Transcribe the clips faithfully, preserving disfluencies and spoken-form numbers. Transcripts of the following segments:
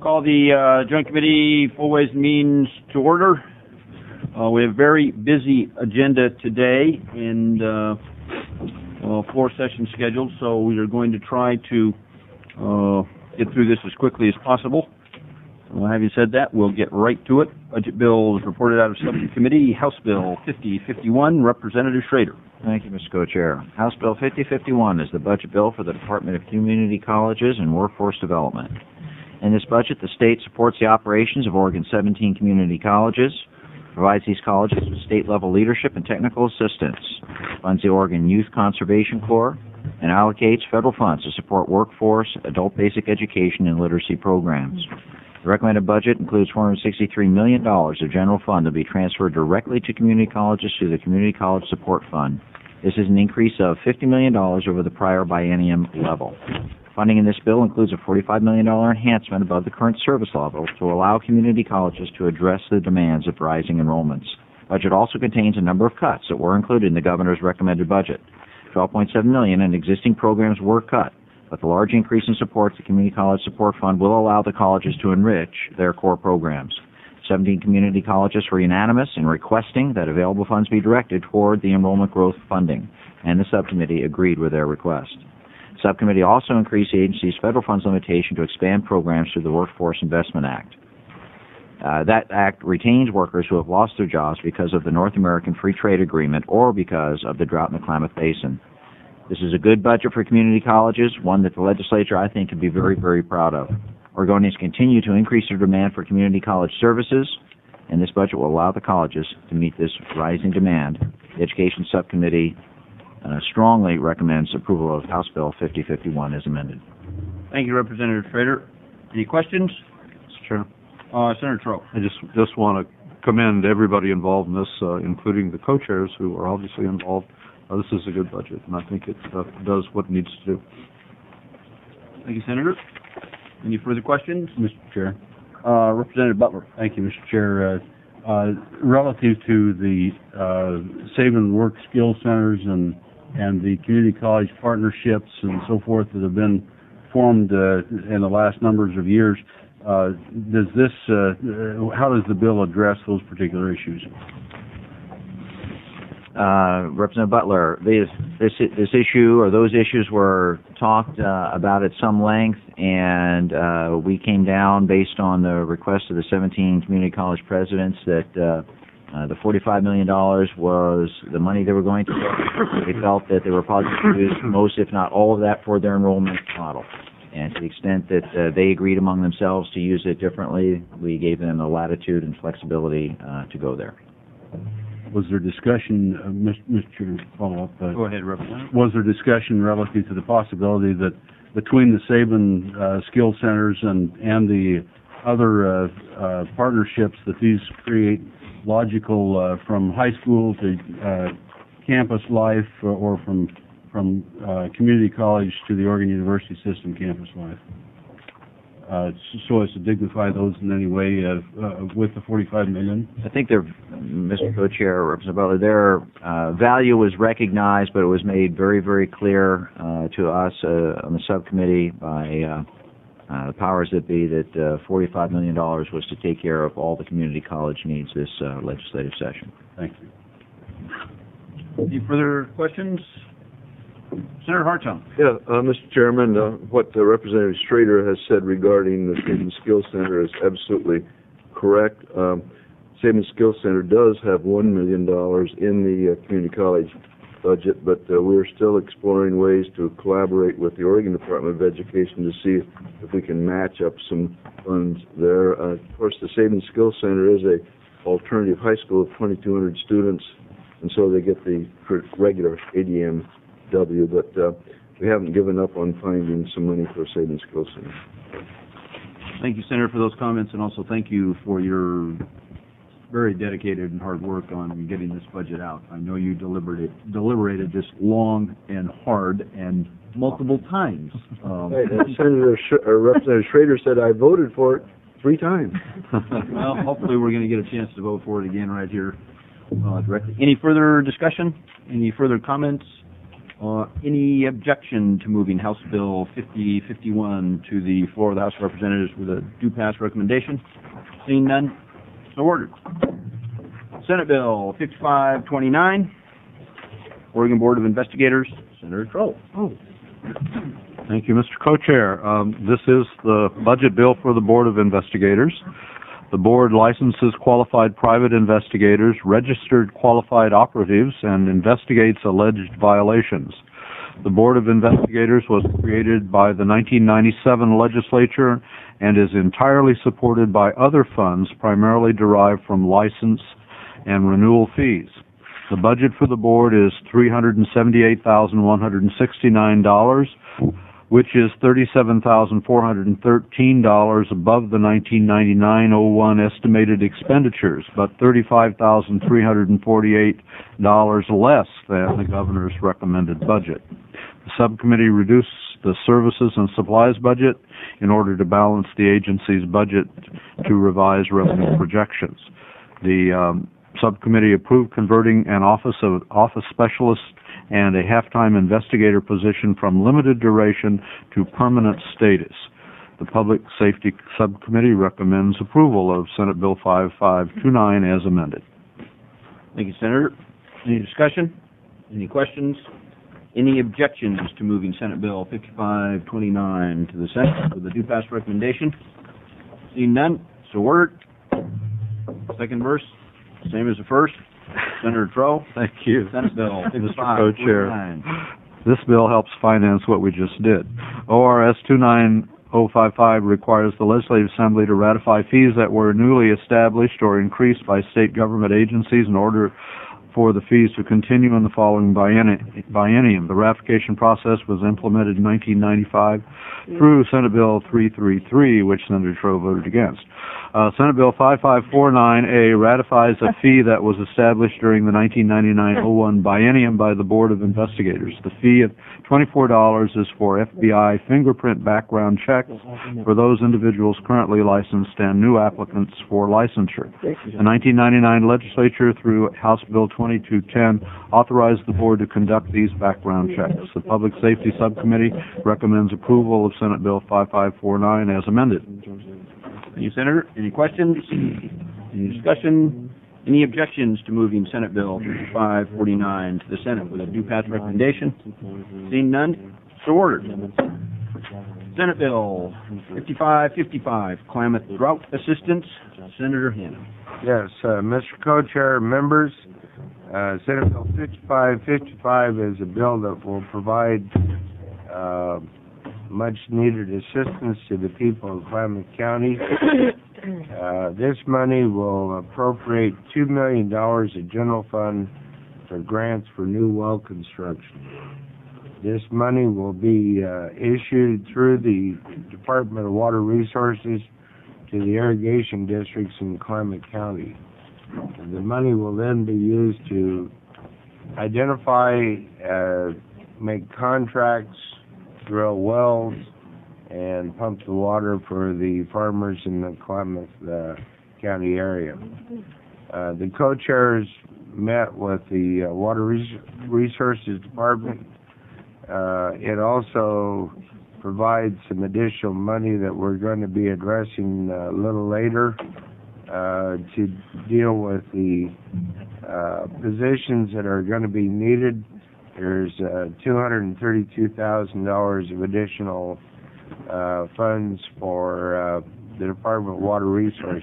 Call the uh, Joint Committee Full Ways and Means to order. Uh, we have a very busy agenda today and uh, uh, floor session scheduled, so we are going to try to uh, get through this as quickly as possible. Uh, having said that, we'll get right to it. Budget bill is reported out of subcommittee. House Bill fifty fifty-one, Representative Schrader. Thank you, Mister Co-Chair. House Bill fifty fifty-one is the budget bill for the Department of Community Colleges and Workforce Development. In this budget, the state supports the operations of Oregon's seventeen community colleges, provides these colleges with state-level leadership and technical assistance, funds the Oregon Youth Conservation Corps, and allocates federal funds to support workforce, adult basic education, and literacy programs. The recommended budget includes four hundred sixty-three million dollars of general fund to be transferred directly to community colleges through the Community College Support Fund. This is an increase of fifty million dollars over the prior biennium level. Funding in this bill includes a forty-five million dollars enhancement above the current service level to allow community colleges to address the demands of rising enrollments. The budget also contains a number of cuts that were included in the governor's recommended budget. twelve point seven million dollars in existing programs were cut, but the large increase in support to the Community College Support Fund will allow the colleges to enrich their core programs. seventeen community colleges were unanimous in requesting that available funds be directed toward the enrollment growth funding, and the subcommittee agreed with their request. The subcommittee also increased the agency's federal funds limitation to expand programs through the Workforce Investment Act. Uh, that act retains workers who have lost their jobs because of the North American Free Trade Agreement or because of the drought in the Klamath Basin. This is a good budget for community colleges, one that the legislature, I think, can be very, very proud of. Oregonians continue to increase their demand for community college services, and this budget will allow the colleges to meet this rising demand. The Education Subcommittee uh, strongly recommends approval of House Bill fifty fifty-one as amended. Thank you, Representative Schrader. Any questions? Mister Chair, Uh, Senator Trout. I just just want to commend everybody involved in this, uh, including the co-chairs who are obviously involved. Uh, this is a good budget, and I think it uh, does what it needs to do. Thank you, Senator. Any further questions? Mister Chair. Uh, Representative Butler. Thank you, Mister Chair. Uh, uh, relative to the uh, Save and Work Skill Centers and and the community college partnerships and so forth that have been formed uh, in the last numbers of years, uh, does this uh, how does the bill address those particular issues? Uh, Representative Butler, this, this this issue or those issues were talked uh, about at some length, and uh, we came down based on the request of the seventeen community college presidents that uh, uh, the forty-five million dollars was the money they were going to get. They felt that they were probably going to use most, if not all of that, for their enrollment model. And to the extent that uh, they agreed among themselves to use it differently, we gave them the latitude and flexibility uh, to go there. Was there discussion, uh, Mister Chair, follow up? Uh, Go ahead, Representative. Was there discussion relative to the possibility that between the Sabin uh, Skill Centers and and the other uh, uh, partnerships that these create logical uh, from high school to uh, campus life, or, or from from uh, community college to the Oregon University System campus life? Uh, so as to dignify those in any way uh, uh, with the forty-five million dollars? I think their, Mister Co-Chair, Representative Butler, their uh, value was recognized, but it was made very, very clear uh, to us uh, on the subcommittee by uh, uh, the powers that be that uh, forty-five million dollars was to take care of all the community college needs this uh, legislative session. Thank you. Any further questions? Senator Hartung. Yeah, uh, Mister Chairman, uh, what uh, Representative Schrader has said regarding the Sabin Skill Center is absolutely correct. Um, Sabin Skill Center does have one million dollars in the uh, community college budget, but uh, we're still exploring ways to collaborate with the Oregon Department of Education to see if we can match up some funds there. Uh, of course, the Sabin Skill Center is a alternative high school of twenty-two hundred students, and so they get the regular A D M W, but uh, we haven't given up on finding some money for Sabin Skill Center. Thank you, Senator, for those comments, and also thank you for your very dedicated and hard work on getting this budget out. I know you deliberated, deliberated this long and hard and multiple times. Um, Hey, uh, Senator Sh or Representative Schrader said I voted for it three times. Well, hopefully we're going to get a chance to vote for it again right here uh, directly. Any further discussion? Any further comments? Uh, any objection to moving House Bill fifty fifty-one to the floor of the House of Representatives with a due pass recommendation? Seeing none, so ordered. Senate Bill fifty-five twenty-nine, Oregon Board of Investigators, Senator Troll. Oh. Thank you, Mister Co-Chair. Um, this is the budget bill for the Board of Investigators. The board licenses qualified private investigators, registered qualified operatives, and investigates alleged violations. The Board of Investigators was created by the nineteen ninety-seven legislature and is entirely supported by other funds primarily derived from license and renewal fees. The budget for the board is three hundred seventy-eight thousand one hundred sixty-nine dollars, which is thirty-seven thousand four hundred thirteen dollars above the nineteen ninety-nine oh one estimated expenditures, but thirty-five thousand three hundred forty-eight dollars less than the governor's recommended budget. The subcommittee reduced the services and supplies budget in order to balance the agency's budget to revise revenue projections. The um, subcommittee approved converting an office of office specialist and a half-time investigator position from limited duration to permanent status. The Public Safety Subcommittee recommends approval of Senate Bill fifty-five twenty-nine as amended. Thank you, Senator. Any discussion? Any questions? Any objections to moving Senate Bill fifty-five twenty-nine to the Senate with a due pass recommendation? Seeing none, so ordered. Second verse, same as the first. Senator Troll. Thank you. Senate Bill Mister fifty-five Co-Chair. twenty-nine. This bill helps finance what we just did. O R S two nine oh five five requires the Legislative Assembly to ratify fees that were newly established or increased by state government agencies in order for the fees to continue in the following bienni- biennium. The ratification process was implemented in nineteen ninety-five through Senate Bill three thirty-three, which Senator Troll voted against. Uh, Senate Bill fifty-five forty-nine A ratifies a fee that was established during the nineteen ninety-nine oh one biennium by the Board of Investigators. The fee of twenty-four dollars is for F B I fingerprint background checks for those individuals currently licensed and new applicants for licensure. The nineteen ninety-nine legislature, through House Bill twenty-two ten, authorized the board to conduct these background checks. The Public Safety Subcommittee recommends approval of Senate Bill fifty-five forty-nine as amended. Thank you, Senator. Any questions? Any discussion? Any objections to moving Senate Bill fifty-five forty-nine to the Senate with a due pass recommendation? Seeing none, so ordered. Senate Bill fifty-five fifty-five, Climate Drought Assistance, Senator Hannan. Yes, uh, Mister Co-Chair, members, uh, Senate Bill fifty-five fifty-five is a bill that will provide uh, much-needed assistance to the people of Klamath County. Uh, this money will appropriate two million dollars of general fund for grants for new well construction. This money will be uh, issued through the Department of Water Resources to the irrigation districts in Klamath County. And the money will then be used to identify, uh, make contracts, drill wells, and pump the water for the farmers in the Klamath uh, County area. Uh, the co-chairs met with the uh, Water Res- Resources Department. Uh, it also provides some additional money that we're going to be addressing uh, a little later uh, to deal with the uh, positions that are going to be needed. There's uh, two hundred thirty-two thousand dollars of additional uh, funds for uh, the Department of Water Resources.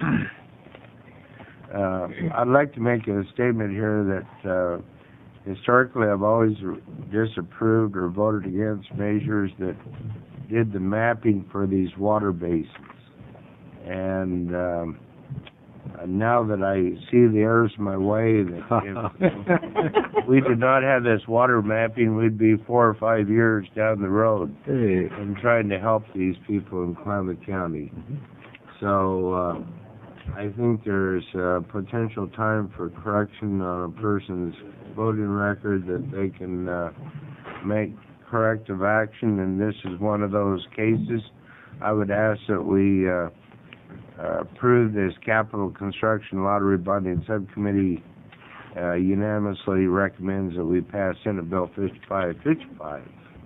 Uh, I'd like to make a statement here that uh, historically I've always disapproved or voted against measures that did the mapping for these water basins. And um, now that I see the errors my way, that if we did not have this water mapping, we'd be four or five years down the road Hey. in trying to help these people in Klamath County. So uh, I think there's uh, potential time for correction on a person's voting record, that they can uh, make corrective action, and this is one of those cases. I would ask that we uh, uh, approve this capital construction lottery bonding subcommittee uh, unanimously recommends that we pass Senate Bill fifty-five fifty-five.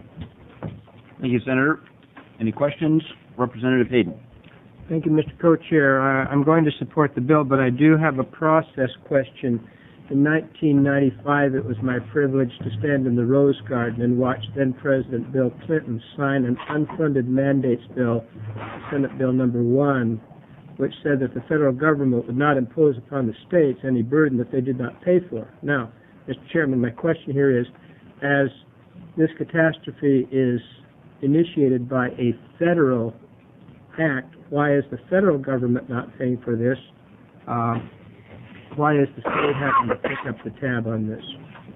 Thank you, Senator. Any questions? Representative Hayden. Thank you, Mister Co-Chair. Uh, I'm going to support the bill, but I do have a process question. In nineteen ninety-five, it was my privilege to stand in the Rose Garden and watch then-President Bill Clinton sign an unfunded mandates bill, Senate Bill number one, which said that the federal government would not impose upon the states any burden that they did not pay for. Now, Mister Chairman, my question here is, as this catastrophe is initiated by a federal act, why is the federal government not paying for this? Uh, why is the state having to pick up the tab on this?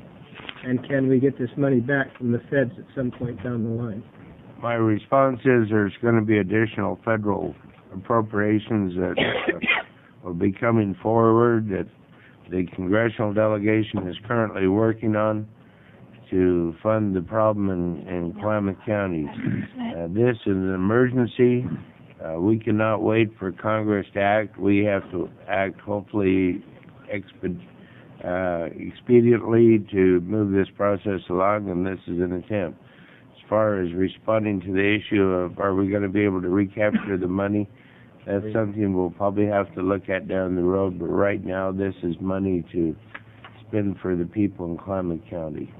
And can we get this money back from the feds at some point down the line? My response is there's going to be additional federal appropriations that uh, will be coming forward that the congressional delegation is currently working on to fund the problem in, in Klamath County. Uh, this is an emergency. Uh, we cannot wait for Congress to act. We have to act hopefully exped, uh, expediently to move this process along, and this is an attempt. As far as responding to the issue of are we going to be able to recapture the money, that's something we'll probably have to look at down the road, but right now this is money to spend for the people in Klamath County.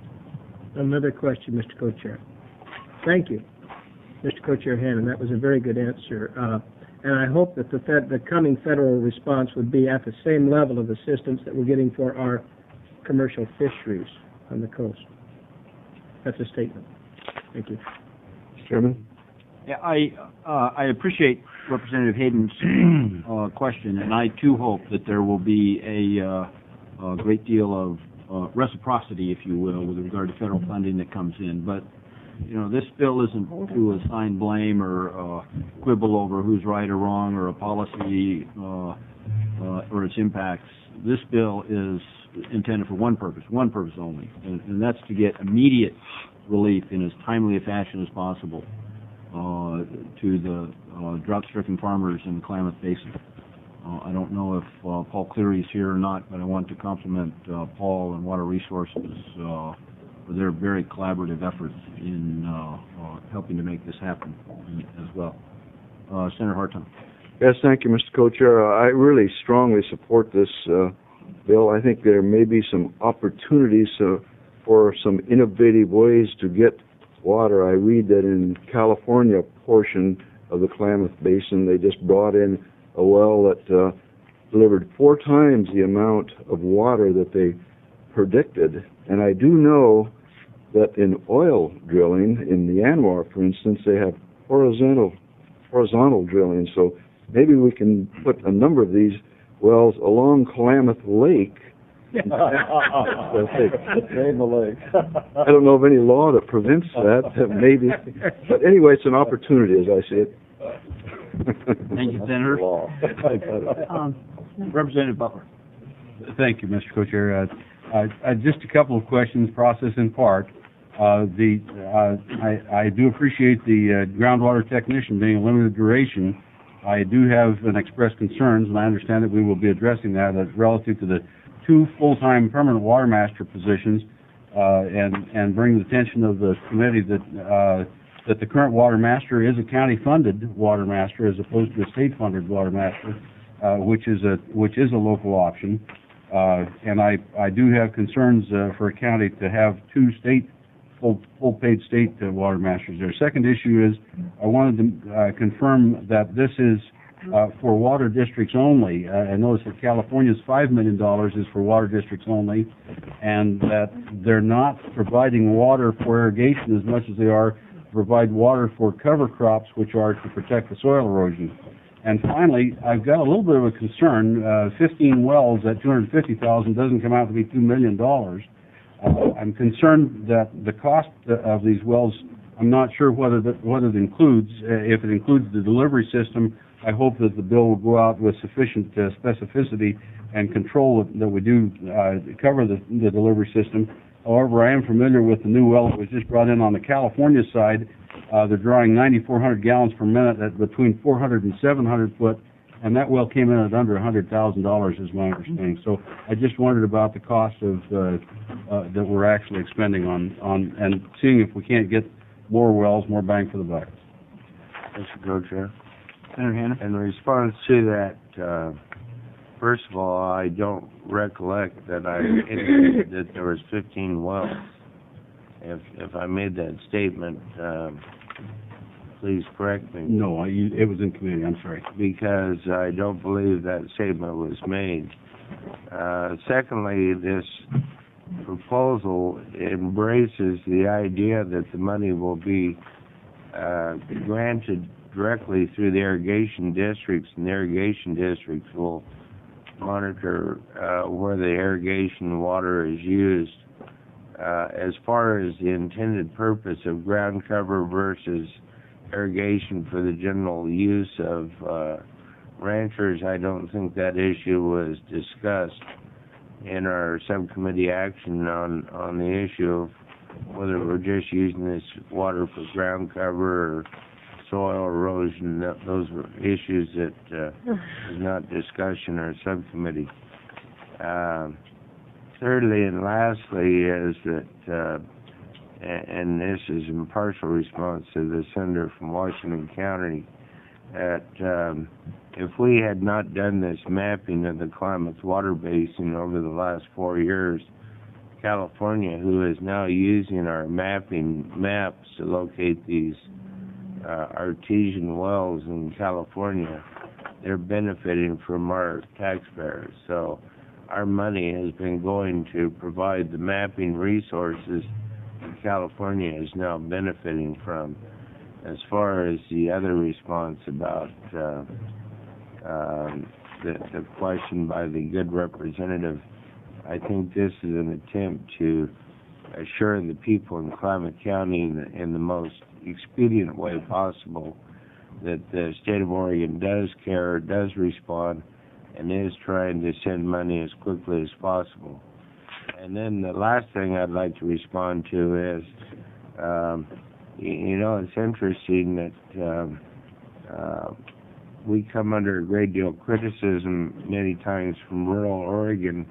Another question, Mister Co-Chair. Thank you, Mister Co-Chair Hannon. That was a very good answer. Uh, and I hope that the, fed, the coming federal response would be at the same level of assistance that we're getting for our commercial fisheries on the coast. That's a statement. Thank you. Mister Chairman? Yeah, I uh, I appreciate Representative Hayden's uh, question, and I too hope that there will be a, uh, a great deal of uh, reciprocity, if you will, with regard to federal funding that comes in. But you know, this bill isn't to assign blame or uh, quibble over who's right or wrong or a policy uh, uh, or its impacts. This bill is intended for one purpose, one purpose only, and, and that's to get immediate relief in as timely a fashion as possible uh, to the uh, drought-stricken farmers in the Klamath Basin. Uh, I don't know if uh, Paul Cleary is here or not, but I want to compliment uh, Paul and Water Resources uh, for their very collaborative efforts in uh, uh, helping to make this happen as well. Uh, Senator Hartung. Yes, thank you, Mister Co-Chair. Uh, I really strongly support this uh, bill. I think there may be some opportunities uh, for some innovative ways to get water. I read that in California portion of the Klamath Basin, they just brought in a well that uh, delivered four times the amount of water that they predicted. And I do know that in oil drilling, in the Anwar, for instance, they have horizontal horizontal drilling. So maybe we can put a number of these wells along Klamath Lake. Drain the lake. I don't know of any law that prevents that, maybe. But anyway, it's an opportunity as I see it. Thank you, Senator. um, Representative Butler. Thank you, Mister Co-Chair. Uh, uh, uh, just a couple of questions, process in part. Uh, the uh, I, I do appreciate the uh, groundwater technician being a limited duration. I do have an expressed concerns, and I understand that we will be addressing that uh, relative to the two full-time permanent water master positions, uh, and and bring the attention of the committee that uh, that the current water master is a county-funded water master as opposed to a state-funded water master, uh, which is a which is a local option. Uh, and I I do have concerns uh, for a county to have two state full full paid state uh, water masters there. Second issue is I wanted to uh, confirm that this is uh, for water districts only. Uh, I noticed that California's five million dollars is for water districts only, and that they're not providing water for irrigation as much as they are to provide water for cover crops, which are to protect the soil erosion. And finally, I've got a little bit of a concern. Uh, fifteen wells at two hundred fifty thousand dollars doesn't come out to be two million dollars. Uh, I'm concerned that the cost of these wells, I'm not sure whether that, what it includes. Uh, if it includes the delivery system, I hope that the bill will go out with sufficient uh, specificity and control that we do uh, cover the, the delivery system. However, I am familiar with the new well that was just brought in on the California side. Uh, they're drawing ninety-four hundred gallons per minute at between four hundred and seven hundred foot and that well came in at under a hundred thousand dollars, is my understanding. So I just wondered about the cost of uh, uh, that we're actually expending on on and seeing if we can't get more wells, more bang for the buck. Mister Co-Chair. Senator Hanna? In response to that, uh, first of all, I don't recollect that I indicated that there was fifteen wells. If if I made that statement, um, please correct me. No, I, it was in committee. I'm sorry. Because I don't believe that statement was made. Uh, secondly, this proposal embraces the idea that the money will be uh, granted directly through the irrigation districts, and the irrigation districts will monitor uh, where the irrigation water is used. Uh, as far as the intended purpose of ground cover versus irrigation for the general use of uh, ranchers, I don't think that issue was discussed in our subcommittee action on, on the issue of whether we're just using this water for ground cover or soil erosion. That, those were issues that uh, was not discussed in our subcommittee. Uh, thirdly and lastly is that, uh, and this is in partial response to the senator from Washington County, that um, if we had not done this mapping of the Klamath Water Basin over the last four years, California, who is now using our mapping maps to locate these uh, artesian wells in California, they're benefiting from our taxpayers. So our money has been going to provide the mapping resources that California is now benefiting from. As far as the other response about uh, um, the, the question by the good representative, I think this is an attempt to assure the people in Klamath County in the, in the most expedient way possible that the state of Oregon does care, does respond, and is trying to send money as quickly as possible. And then the last thing I'd like to respond to is, um, you, you know, it's interesting that um, uh, we come under a great deal of criticism many times from rural Oregon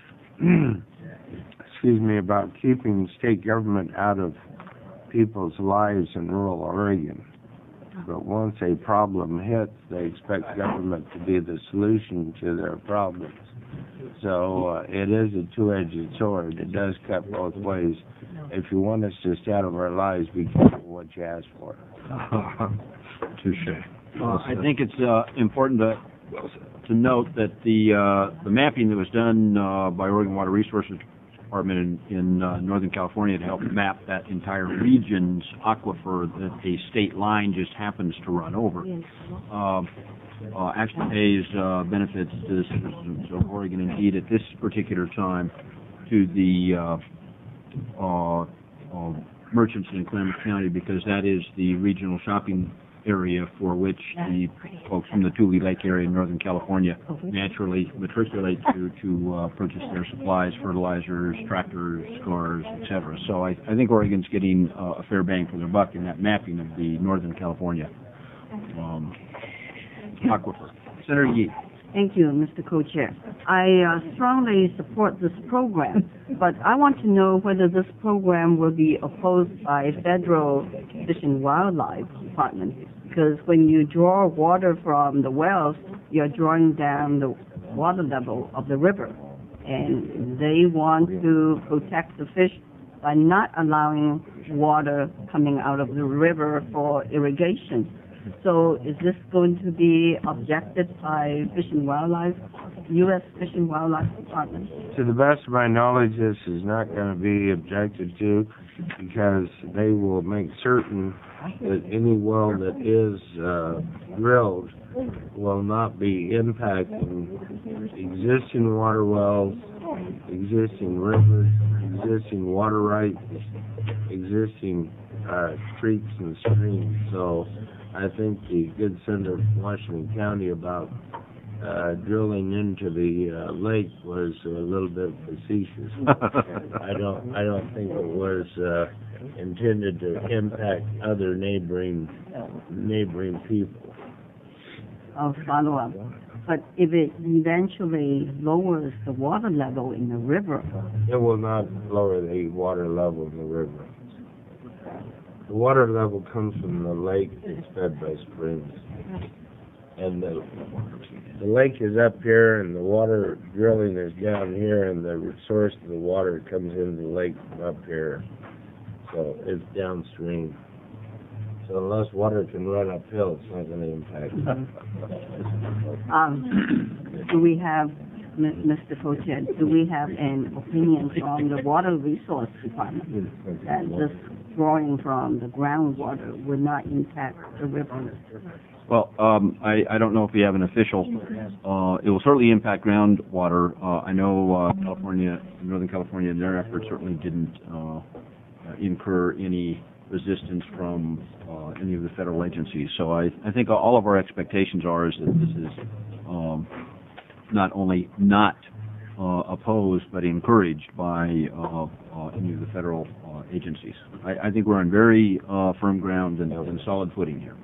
excuse me, about keeping state government out of people's lives in rural Oregon. But once a problem hits, they expect government to be the solution to their problems. So uh, it is a two-edged sword. It does cut both ways. If you want us to stay out of our lives, be careful what you ask for. Touche. Uh, I think it's uh, important to to note that the uh, the mapping that was done uh, by Oregon Water Resources Department in, in uh, Northern California to help map that entire region's aquifer that the state line just happens to run over, uh, uh, actually pays uh, benefits to the citizens of Oregon. Indeed, at this particular time, to the uh, uh, uh, merchants in Klamath County, because that is the regional shopping area for which the folks from the Tule Lake area in Northern California naturally matriculate to to uh, purchase their supplies, fertilizers, tractors, cars, et cetera. So I, I think Oregon's getting uh, a fair bang for their buck in that mapping of the Northern California um, aquifer. Senator Yee. Thank you, Mister Co-Chair. I uh, strongly support this program, but I want to know whether this program will be opposed by federal Fish and Wildlife Department, because when you draw water from the wells, you're drawing down the water level of the river, and they want to protect the fish by not allowing water coming out of the river for irrigation. So is this going to be objected by Fish and Wildlife, U S Fish and Wildlife Department? To the best of my knowledge, this is not going to be objected to, because they will make certain that any well that is uh, drilled will not be impacting existing water wells, existing rivers, existing water rights, existing uh, creeks and streams. So I think the good senator from Washington County about uh, drilling into the uh, lake was a little bit facetious. I don't, I don't think it was uh, intended to impact other neighboring, neighboring people. of follow-up. But if it eventually lowers the water level in the river, It will not lower the water level in the river. The water level comes from the lake that's fed by springs. And the, the lake is up here and the water drilling is down here and the source of the water comes into the lake from up here. So it's downstream. So unless water can run uphill, it's not going to impact it. um, do we have, M- Mister Co-Chair, do we have an opinion from the Water Resource Department that this drawing from the groundwater would not impact the river? Well, um, I, I don't know if we have an official. Uh, it will certainly impact groundwater. Uh, I know uh, California, Northern California, in their efforts certainly didn't uh, incur any resistance from uh, any of the federal agencies. So I, I think all of our expectations are is that this is um, not only not uh, opposed but encouraged by uh, uh, any of the federal uh, agencies. I, I think we're on very uh, firm ground and, and solid footing here.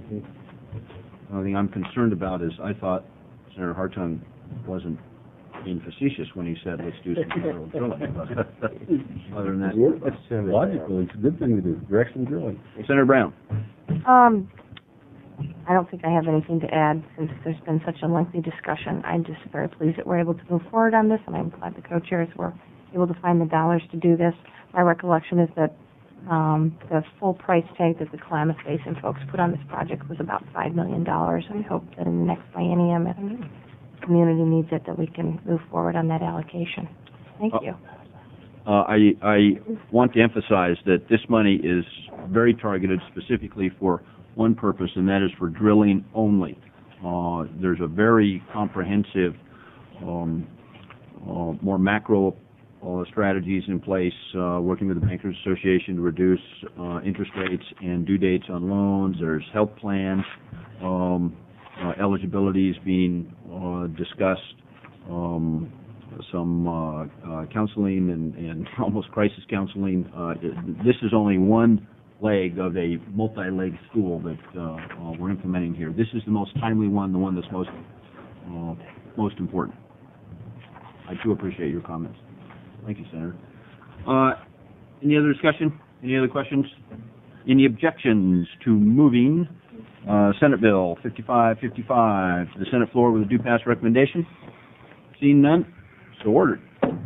The only thing I'm concerned about is I thought Senator Hartung wasn't being facetious when he said, let's do some federal drilling. Other than that, That's logical, it's a good thing to do, directional drilling. Senator Brown. Um, I don't think I have anything to add since there's been such a lengthy discussion. I'm just very pleased that we're able to move forward on this, and I'm glad the co-chairs were able to find the dollars to do this. My recollection is that um, the full price tag that the Klamath Basin folks put on this project was about five million dollars. I hope that in the next biennium, if the community needs it, that we can move forward on that allocation. Thank Uh, you. Uh, I, I want to emphasize that this money is very targeted specifically for one purpose, and that is for drilling only. Uh, there's a very comprehensive, um, uh, more macro uh, strategies in place, uh, working with the Bankers Association to reduce uh, interest rates and due dates on loans. There's health plans, um, uh, eligibility is being uh, discussed, um, some uh, uh, counseling and, and almost crisis counseling. Uh, this is only one leg of a multi-leg stool that uh, uh, we're implementing here. This is the most timely one, the one that's most uh, most important. I do appreciate your comments. Thank you, Senator. Uh, any other discussion? Any other questions? Any objections to moving uh, Senate Bill fifty-five fifty-five to the Senate floor with a due pass recommendation? Seeing none, so ordered.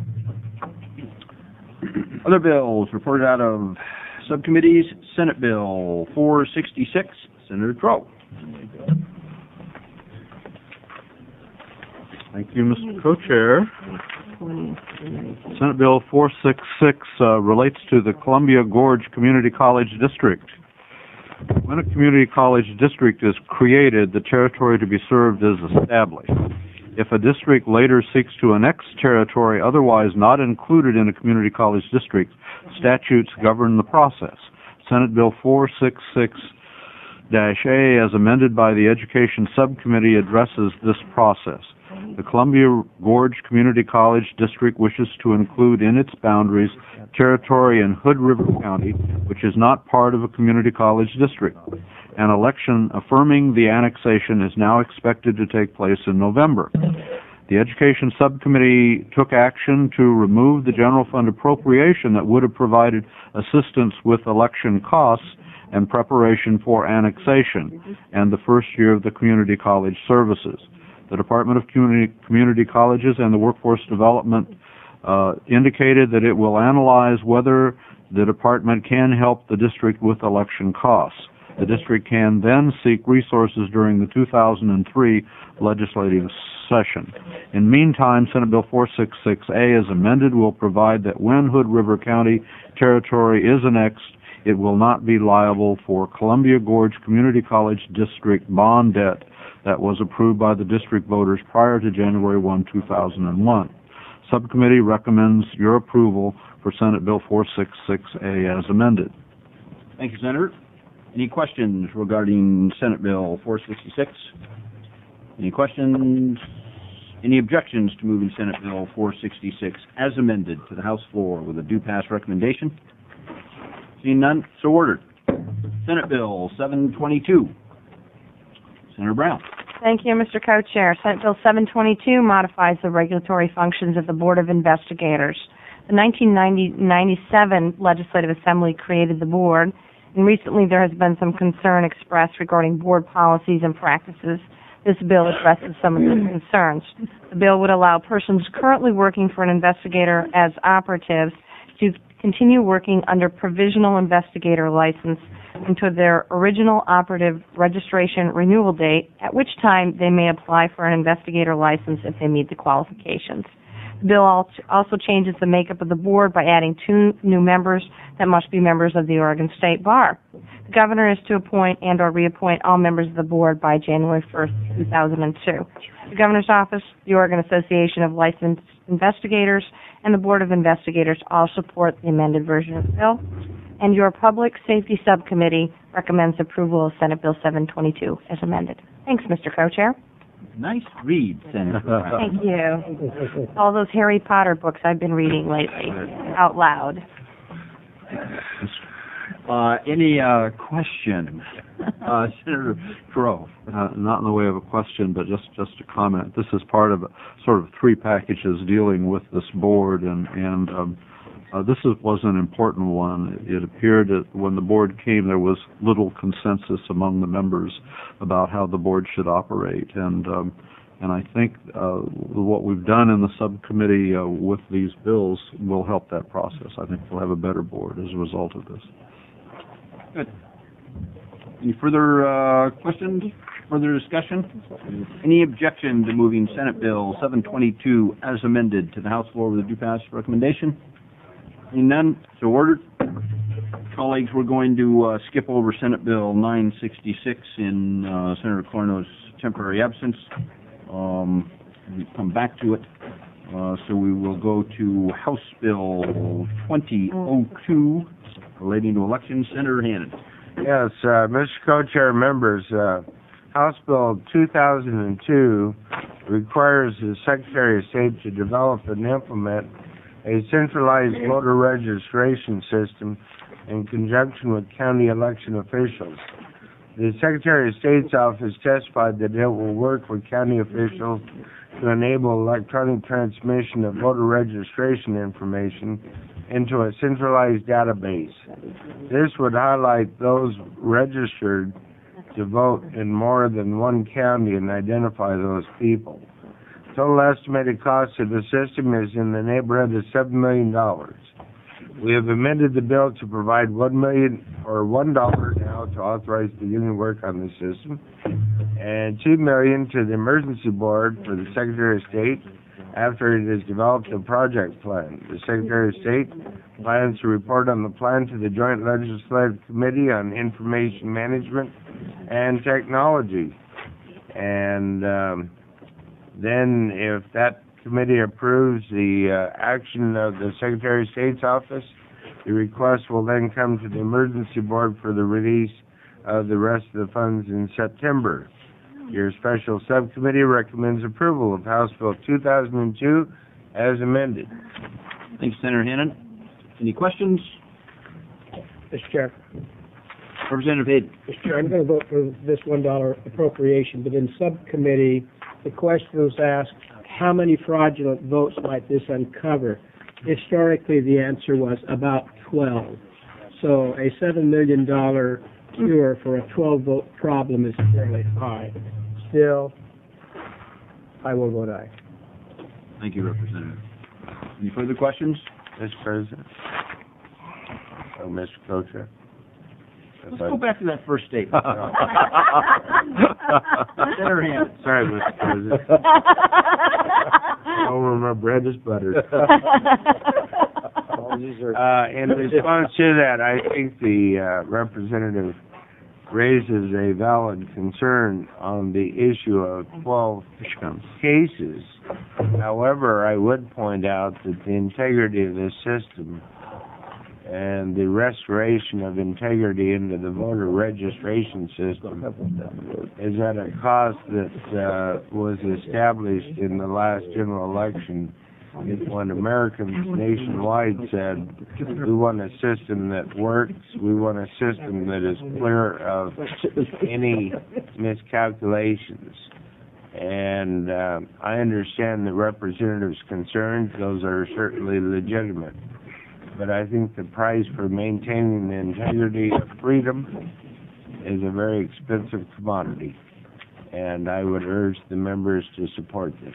Other bills reported out of subcommittees. Senate Bill four sixty-six, Senator Crow. Thank you, Mister Co-Chair. Senate Bill four sixty-six uh, relates to the Columbia Gorge Community College District. When a community college district is created, the territory to be served is established. If a district later seeks to annex territory otherwise not included in a community college district, statutes govern the process. Senate Bill four sixty-six A, as amended by the Education Subcommittee, addresses this process. The Columbia Gorge Community College District wishes to include in its boundaries territory in Hood River County, which is not part of a community college district. An election affirming the annexation is now expected to take place in November. The Education Subcommittee took action to remove the general fund appropriation that would have provided assistance with election costs and preparation for annexation and the first year of the community college services. The Department of Community, Community Colleges and the Workforce Development uh, indicated that it will analyze whether the department can help the district with election costs. The district can then seek resources during the two thousand three legislative session. In the meantime, Senate Bill four sixty-six A, as amended, will provide that when Hood River County territory is annexed, it will not be liable for Columbia Gorge Community College District bond debt that was approved by the district voters prior to January first, two thousand one. Subcommittee recommends your approval for Senate Bill four sixty-six A as amended. Thank you, Senator. Any questions regarding Senate Bill four sixty-six? Any questions? Any objections to moving Senate Bill four sixty-six as amended to the House floor with a due pass recommendation? Seeing none, so ordered. Senate Bill seven twenty-two. Senator Brown. Thank you, Mister Co-Chair. Senate Bill seven twenty-two modifies the regulatory functions of the Board of Investigators. The nineteen ninety-seven Legislative Assembly created the board, and recently there has been some concern expressed regarding board policies and practices. This bill addresses some of these concerns. The bill would allow persons currently working for an investigator as operatives to continue working under provisional investigator license until their original operative registration renewal date, at which time they may apply for an investigator license if they meet the qualifications. The bill also changes the makeup of the board by adding two new members that must be members of the Oregon State Bar. The governor is to appoint and or reappoint all members of the board by January first, two thousand two. The governor's office, the Oregon Association of Licensed Investigators, and the Board of Investigators all support the amended version of the bill. And your Public Safety Subcommittee recommends approval of Senate Bill seven twenty-two as amended. Thanks, Mister Co-Chair. Nice read, Senator Brown. Thank you. All those Harry Potter books I've been reading lately, out loud. Uh, any uh, question? Uh, Senator Crow. Uh, not in the way of a question, but just, just a comment. This is part of sort of three packages dealing with this board, and, and um, uh, this is, was an important one. It appeared that when the board came, there was little consensus among the members about how the board should operate, and um, and I think uh, what we've done in the subcommittee uh, with these bills will help that process. I think we'll have a better board as a result of this. Good. Any further uh, questions, further discussion? Any objection to moving Senate Bill seven twenty-two as amended to the House floor with a do pass recommendation? Seeing none, so ordered. Colleagues, we're going to uh, skip over Senate Bill nine sixty-six in uh, Senator Corno's temporary absence. Um, we come back to it. Uh, so we will go to House Bill twenty oh two relating to elections. Senator Hannan. Yes, uh, Mister Co-Chair, members, uh, House Bill two thousand two requires the Secretary of State to develop and implement a centralized voter registration system in conjunction with county election officials. The Secretary of State's office testified that it will work with county officials to enable electronic transmission of voter registration information into a centralized database. This would highlight those registered to vote in more than one county and identify those people. Total estimated cost of the system is in the neighborhood of seven million dollars. We have amended the bill to provide one million or one dollar now to authorize the union work on the system, and two million to the emergency board for the Secretary of State after it has developed a project plan. The Secretary of State plans to report on the plan to the Joint Legislative Committee on Information Management and Technology. And um, then if that committee approves the uh, action of the Secretary of State's office, the request will then come to the emergency board for the release of the rest of the funds in September. Your special subcommittee recommends approval of House Bill two thousand two as amended. Thanks, Senator Hannan. Any questions? Mister Chair. Representative Hayden. Mister Chair, I'm going to vote for this one dollar appropriation, but in subcommittee, the question was asked, how many fraudulent votes might this uncover? Historically, the answer was about twelve. So a seven million dollars cure for a twelve-vote problem is fairly high. Still, I will vote aye. Thank you, Representative. Any further questions? Mister President. Oh, Mister Co-Chair. Let's go back to that first statement. Senator Hannan. Sorry, Mister President. Oh, my bread is buttered. Uh, in response to that, I think the uh, representative raises a valid concern on the issue of twelve cases. However, I would point out that the integrity of this system and the restoration of integrity into the voter registration system is at a cost that uh, was established in the last general election when Americans nationwide said, we want a system that works, we want a system that is clear of any miscalculations. And uh, I understand the representative's concerns. Those are certainly legitimate. But I think the price for maintaining the integrity of freedom is a very expensive commodity. And I would urge the members to support this.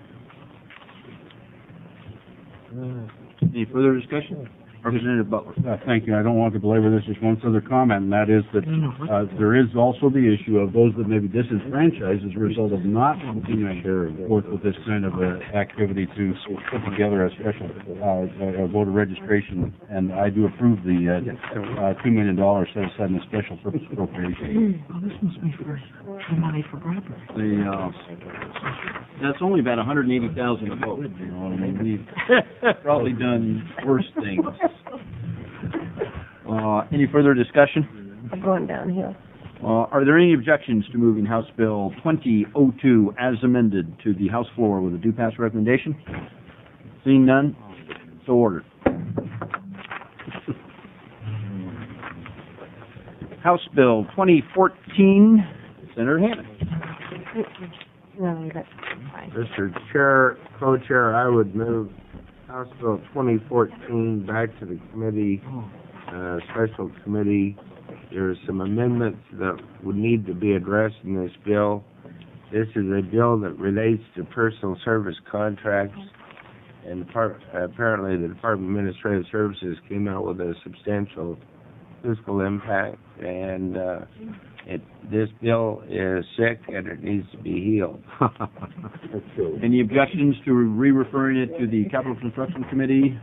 Any further discussion? Representative Butler. Uh, thank you. I don't want to belabor this. Just one other comment, and that is that uh, there is also the issue of those that may be disenfranchised as a result of not continuing forth with this kind of uh, activity to put together a special uh, a voter registration. And I do approve the uh, uh, two million dollars set aside in the special purpose appropriation. Oh, this must be for money for Bradbury. The, uh, that's only about one hundred eighty thousand a vote, you know, I mean, we've probably done worse things. Uh, any further discussion? I'm going downhill. Uh, are there any objections to moving House Bill twenty oh two as amended to the House floor with a due pass recommendation? Seeing none, so ordered. House Bill twenty fourteen, Senator Hammond. No, that's fine. Mister Chair, Co-Chair, I would move House Bill twenty fourteen back to the committee, uh, special committee. There are some amendments that would need to be addressed in this bill. This is a bill that relates to personal service contracts, and part, apparently the Department of Administrative Services came out with a substantial fiscal impact, and uh, it, this bill is sick and it needs to be healed. Any objections to re-referring it to the Capital Construction Committee?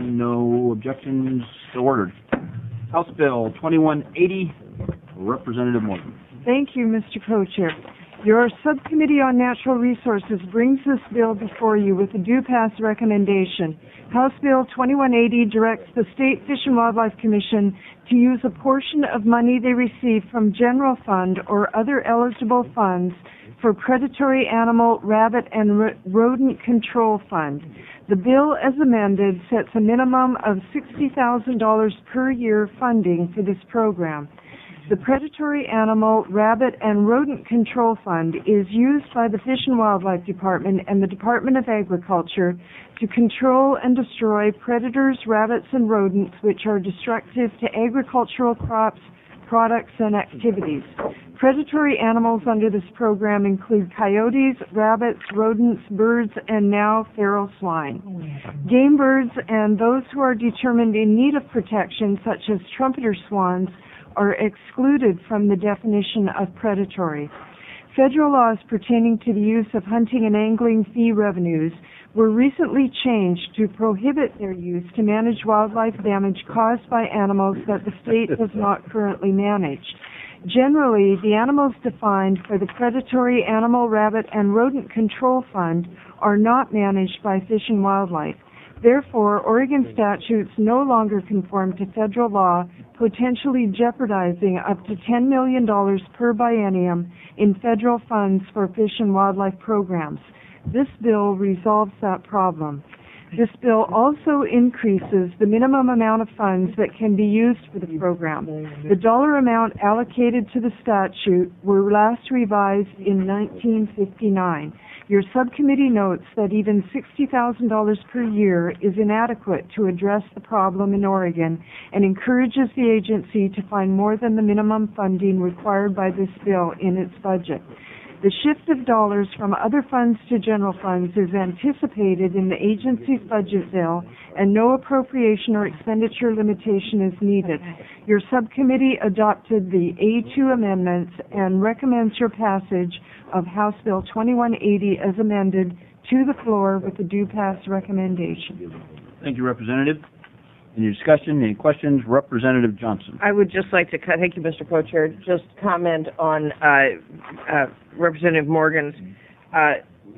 No objections, so ordered. House Bill twenty-one eighty, Representative Morgan. Thank you, Mister Co-Chair. Your Subcommittee on Natural Resources brings this bill before you with a due pass recommendation. House Bill twenty-one eighty directs the State Fish and Wildlife Commission to use a portion of money they receive from general fund or other eligible funds for predatory animal, rabbit, and ro- rodent control fund. The bill, as amended, sets a minimum of sixty thousand dollars per year funding for this program. The Predatory Animal, Rabbit, and Rodent Control Fund is used by the Fish and Wildlife Department and the Department of Agriculture to control and destroy predators, rabbits, and rodents which are destructive to agricultural crops, products, and activities. Predatory animals under this program include coyotes, rabbits, rodents, birds, and now feral swine. Game birds and those who are determined in need of protection, such as trumpeter swans, are excluded from the definition of predatory. Federal laws pertaining to the use of hunting and angling fee revenues were recently changed to prohibit their use to manage wildlife damage caused by animals that the state does not currently manage. Generally, the animals defined for the Predatory Animal, Rabbit, and Rodent Control Fund are not managed by Fish and Wildlife. Therefore, Oregon statutes no longer conform to federal law, potentially jeopardizing up to ten million dollars per biennium in federal funds for fish and wildlife programs. This bill resolves that problem. This bill also increases the minimum amount of funds that can be used for the program. The dollar amount allocated to the statute were last revised in nineteen fifty-nine. Your subcommittee notes that even sixty thousand dollars per year is inadequate to address the problem in Oregon and encourages the agency to find more than the minimum funding required by this bill in its budget. The shift of dollars from other funds to general funds is anticipated in the agency's budget bill, and no appropriation or expenditure limitation is needed. Your subcommittee adopted the A two amendments and recommends your passage of House Bill twenty-one eighty as amended to the floor with a due pass recommendation. Thank you, Representative. Any discussion, any questions? Representative Johnson. I would just like to, thank you, Mister Co-Chair, just comment on uh, uh, Representative Morgan's uh,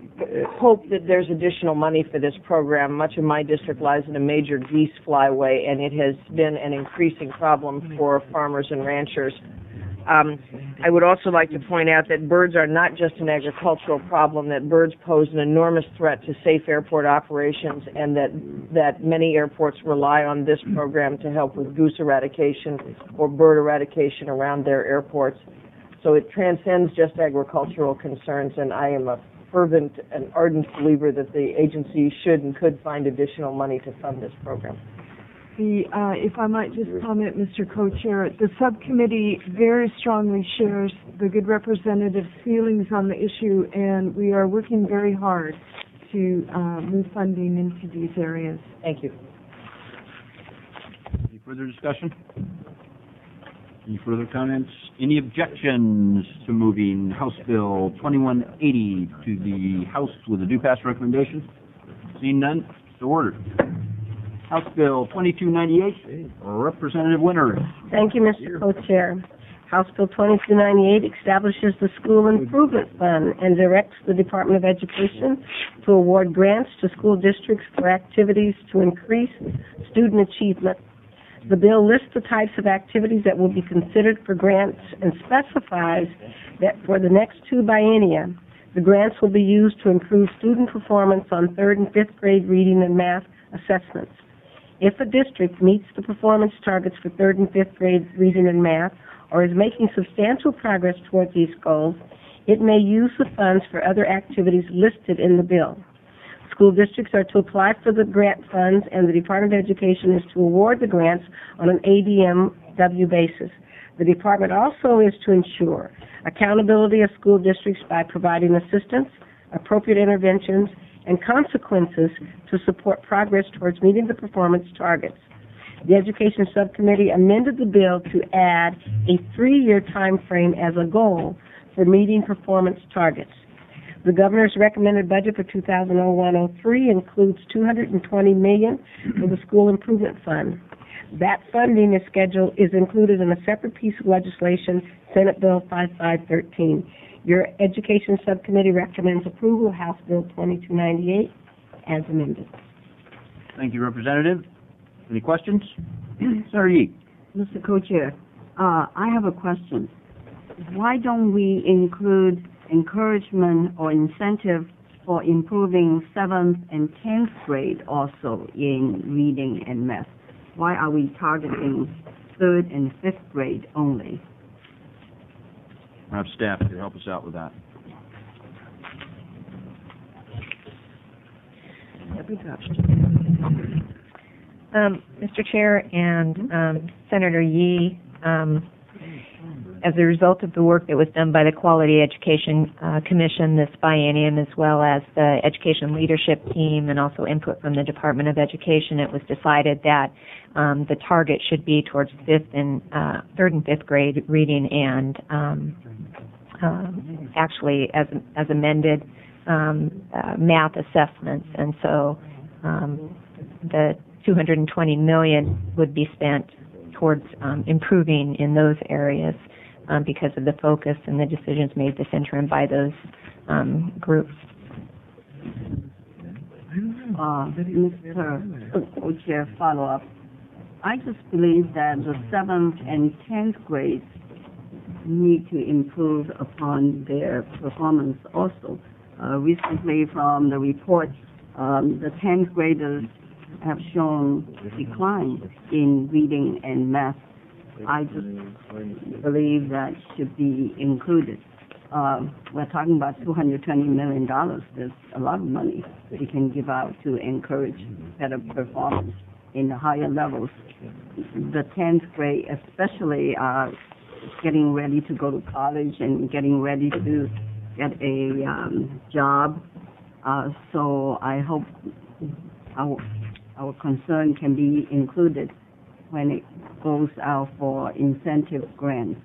hope that there's additional money for this program. Much of my district lies in a major geese flyway, and it has been an increasing problem for farmers and ranchers. Um, I would also like to point out that birds are not just an agricultural problem, that birds pose an enormous threat to safe airport operations, and that, that many airports rely on this program to help with goose eradication or bird eradication around their airports. So it transcends just agricultural concerns, and I am a fervent and ardent believer that the agency should and could find additional money to fund this program. The, uh, if I might just comment, Mister Co-Chair, the subcommittee very strongly shares the good representative's feelings on the issue, and we are working very hard to uh, move funding into these areas. Thank you. Any further discussion? Any further comments? Any objections to moving House Bill twenty-one eighty to the House with a due pass recommendation? Seeing none, so ordered. House Bill twenty-two ninety-eight, Representative Winters. Thank you, Mister Co-Chair. House Bill twenty-two ninety-eight establishes the School Improvement Fund and directs the Department of Education to award grants to school districts for activities to increase student achievement. The bill lists the types of activities that will be considered for grants and specifies that for the next two biennia, the grants will be used to improve student performance on third and fifth grade reading and math assessments. If a district meets the performance targets for third and fifth grade reading and math, or is making substantial progress towards these goals, it may use the funds for other activities listed in the bill. School districts are to apply for the grant funds, and the Department of Education is to award the grants on an A D M W basis. The department also is to ensure accountability of school districts by providing assistance, appropriate interventions, and consequences to support progress towards meeting the performance targets. The Education Subcommittee amended the bill to add a three-year time frame as a goal for meeting performance targets. The Governor's recommended budget for two thousand one oh three includes two hundred twenty million dollars for the School Improvement Fund. That funding is scheduled is included in a separate piece of legislation, Senate Bill fifty-five thirteen. Your Education Subcommittee recommends approval of House Bill twenty-two ninety-eight as amended. Thank you, Representative. Any questions? Senator Yee. Mister Co-Chair, uh, I have a question. Why don't we include encouragement or incentive for improving seventh and tenth grade also in reading and math? Why are we targeting third and fifth grade only? I have staff to help us out with that. Um, Mister Chair and um, Senator Yee, um, as a result of the work that was done by the Quality Education uh, Commission this biennium, as well as the Education Leadership Team and also input from the Department of Education, it was decided that um, the target should be towards fifth and uh, third and fifth grade reading and um, uh, actually as as amended um, uh, math assessments, and so um, the two hundred twenty million dollars would be spent towards um, improving in those areas um, because of the focus and the decisions made this interim by those um, groups. Uh, Mister Co-Chair, follow-up. I just believe that the seventh and tenth grades need to improve upon their performance also. Uh, recently from the report, um, the tenth graders have shown decline in reading and math. I just believe that should be included. Uh, we're talking about two hundred twenty million dollars. There's a lot of money we can give out to encourage better performance in the higher levels. The tenth grade especially are getting ready to go to college and getting ready to get a um, job. Uh, so I hope our, our concern can be included when it goes out for incentive grants.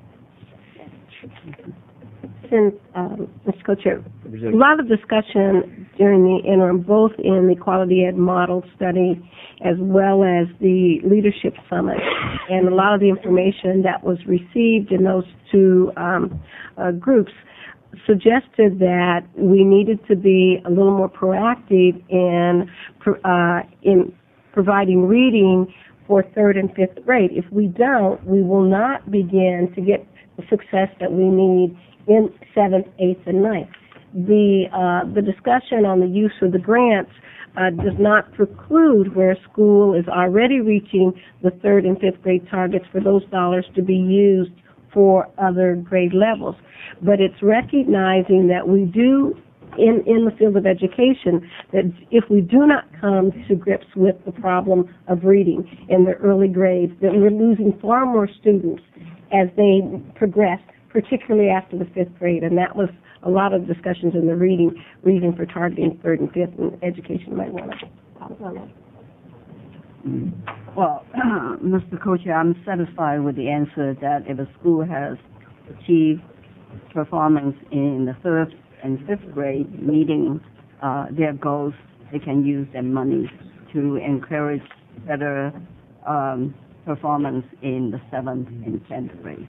Since, um, Mister Co-Chair, a lot of discussion during the interim, both in the Quality Ed Model Study as well as the Leadership Summit, and a lot of the information that was received in those two um, uh, groups suggested that we needed to be a little more proactive in uh, in providing reading for third and fifth grade. If we don't, we will not begin to get the success that we need in seventh, eighth, and ninth. The uh, the discussion on the use of the grants uh, does not preclude where a school is already reaching the third and fifth grade targets for those dollars to be used for other grade levels. But it's recognizing that we do, in, in the field of education, that if we do not come to grips with the problem of reading in the early grades, that we're losing far more students as they progress, particularly after the fifth grade. And that was a lot of discussions in the reading, reason for targeting third and fifth, and education might want to comment on that. Well, Mister Co-Chair, I'm satisfied with the answer that if a school has achieved performance in the third and fifth grade, meeting uh, their goals, they can use their money to encourage better um, performance in the seventh and tenth grade.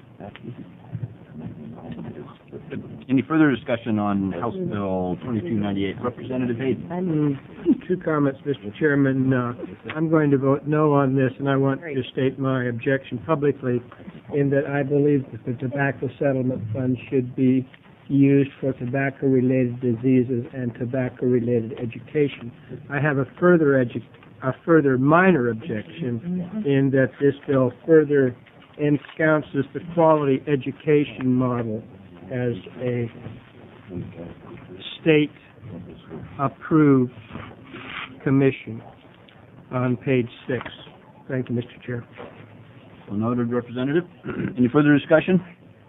Any further discussion on House Bill twenty-two ninety-eight? Representative Hayden. Two comments, Mister Chairman. Uh, I'm going to vote no on this, and I want to state my objection publicly in that I believe that the tobacco settlement fund should be used for tobacco-related diseases and tobacco-related education. I have a further edu- a further minor objection in that this bill further ensconces the quality education model as a state-approved commission on page six. Thank you, Mister Chair. So noted, Representative. Any further discussion?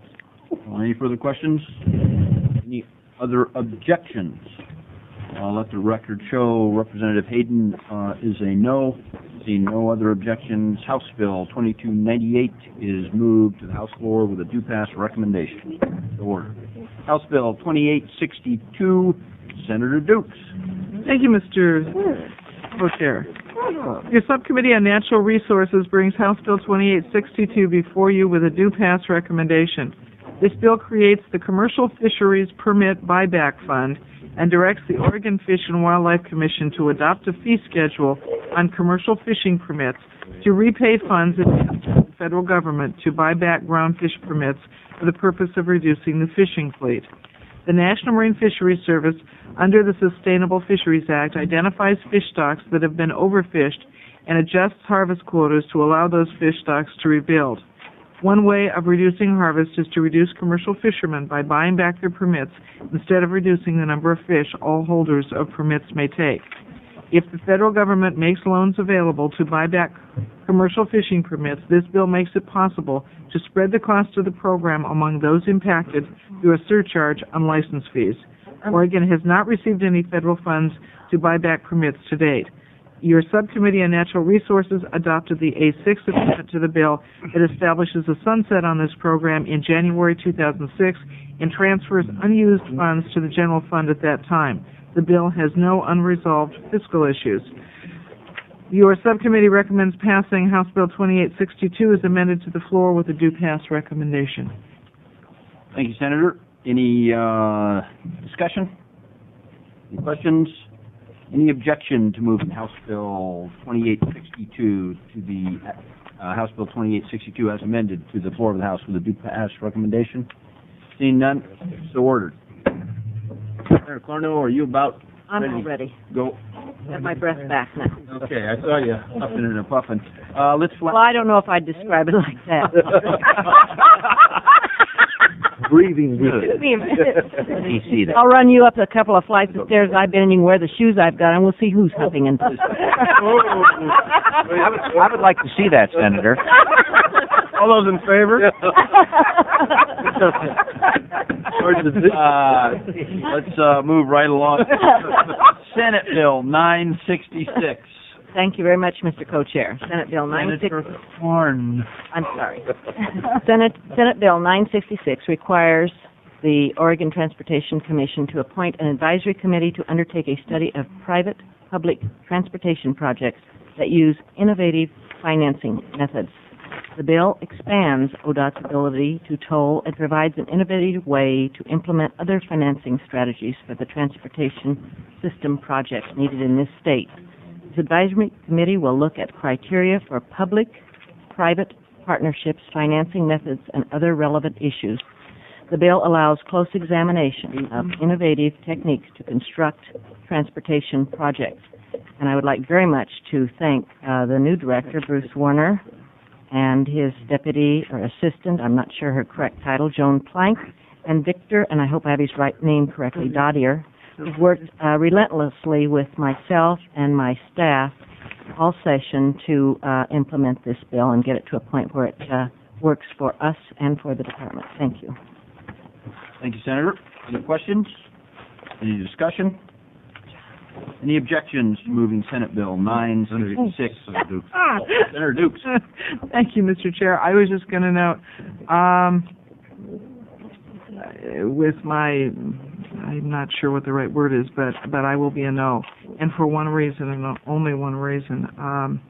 Or any further questions? Any other objections? I'll let the record show Representative Hayden uh, is a no. Seeing no other objections, House Bill twenty-two ninety-eight is moved to the House floor with a due pass recommendation. To order. House Bill twenty-eight sixty-two, Senator Dukes. Thank you, Mister Co-Chair. Your Subcommittee on Natural Resources brings House Bill twenty-eight sixty-two before you with a due pass recommendation. This bill creates the Commercial Fisheries Permit Buyback Fund and directs the Oregon Fish and Wildlife Commission to adopt a fee schedule on commercial fishing permits to repay funds in the federal government to buy back ground fish permits for the purpose of reducing the fishing fleet. The National Marine Fisheries Service, under the Sustainable Fisheries Act, identifies fish stocks that have been overfished and adjusts harvest quotas to allow those fish stocks to rebuild. One way of reducing harvest is to reduce commercial fishermen by buying back their permits instead of reducing the number of fish all holders of permits may take. If the federal government makes loans available to buy back commercial fishing permits, this bill makes it possible to spread the cost of the program among those impacted through a surcharge on license fees. Oregon has not received any federal funds to buy back permits to date. Your Subcommittee on Natural Resources adopted the A six amendment to the bill that establishes a sunset on this program in January two thousand six and transfers unused funds to the general fund at that time. The bill has no unresolved fiscal issues. Your Subcommittee recommends passing House Bill twenty-eight sixty-two as amended to the floor with a due pass recommendation. Thank you, Senator. Any uh, discussion? Any questions? Any objection to moving House Bill twenty-eight sixty-two to the uh, House Bill twenty-eight sixty-two as amended to the floor of the House with a due pass recommendation? Seeing none, so ordered. Senator Clarno, are you about I'm ready? all ready. Go. Got my breath back now. Okay, I saw you huffing and puffing. Uh, let's. Well, I don't know if I'd describe it like that. Breathing good. Give me a minute. You see that. I'll run you up a couple of flights of stairs I've been, and you can wear the shoes I've got, and we'll see who's huffing and puffing. I would, I would like to see that, Senator. All those in favor? uh, let's uh, move right along. Senate Bill nine sixty-six. Thank you very much, Mister Co-Chair. Senate Bill nine sixty-six. Senator Horn. I'm sorry. Senate Senate Bill nine sixty-six requires the Oregon Transportation Commission to appoint an advisory committee to undertake a study of private-public transportation projects that use innovative financing methods. The bill expands O D O T's ability to toll and provides an innovative way to implement other financing strategies for the transportation system projects needed in this state. This advisory committee will look at criteria for public-private partnerships, financing methods, and other relevant issues. The bill allows close examination of innovative techniques to construct transportation projects. And I would like very much to thank uh, the new director, Bruce Warner, and his deputy or assistant, I'm not sure her correct title, Joan Plank, and Victor, and I hope I have his right name correctly, Dodier, who've worked uh, relentlessly with myself and my staff all session to uh, implement this bill and get it to a point where it uh, works for us and for the department. Thank you. Thank you, Senator. Any questions? Any discussion? Any objections to moving Senate Bill nine sixty-six? Senator Dukes. Senator Dukes. Thank you, Mister Chair. I was just going to note, um, with my, I'm not sure what the right word is, but but I will be a no, and for one reason and only one reason. Um,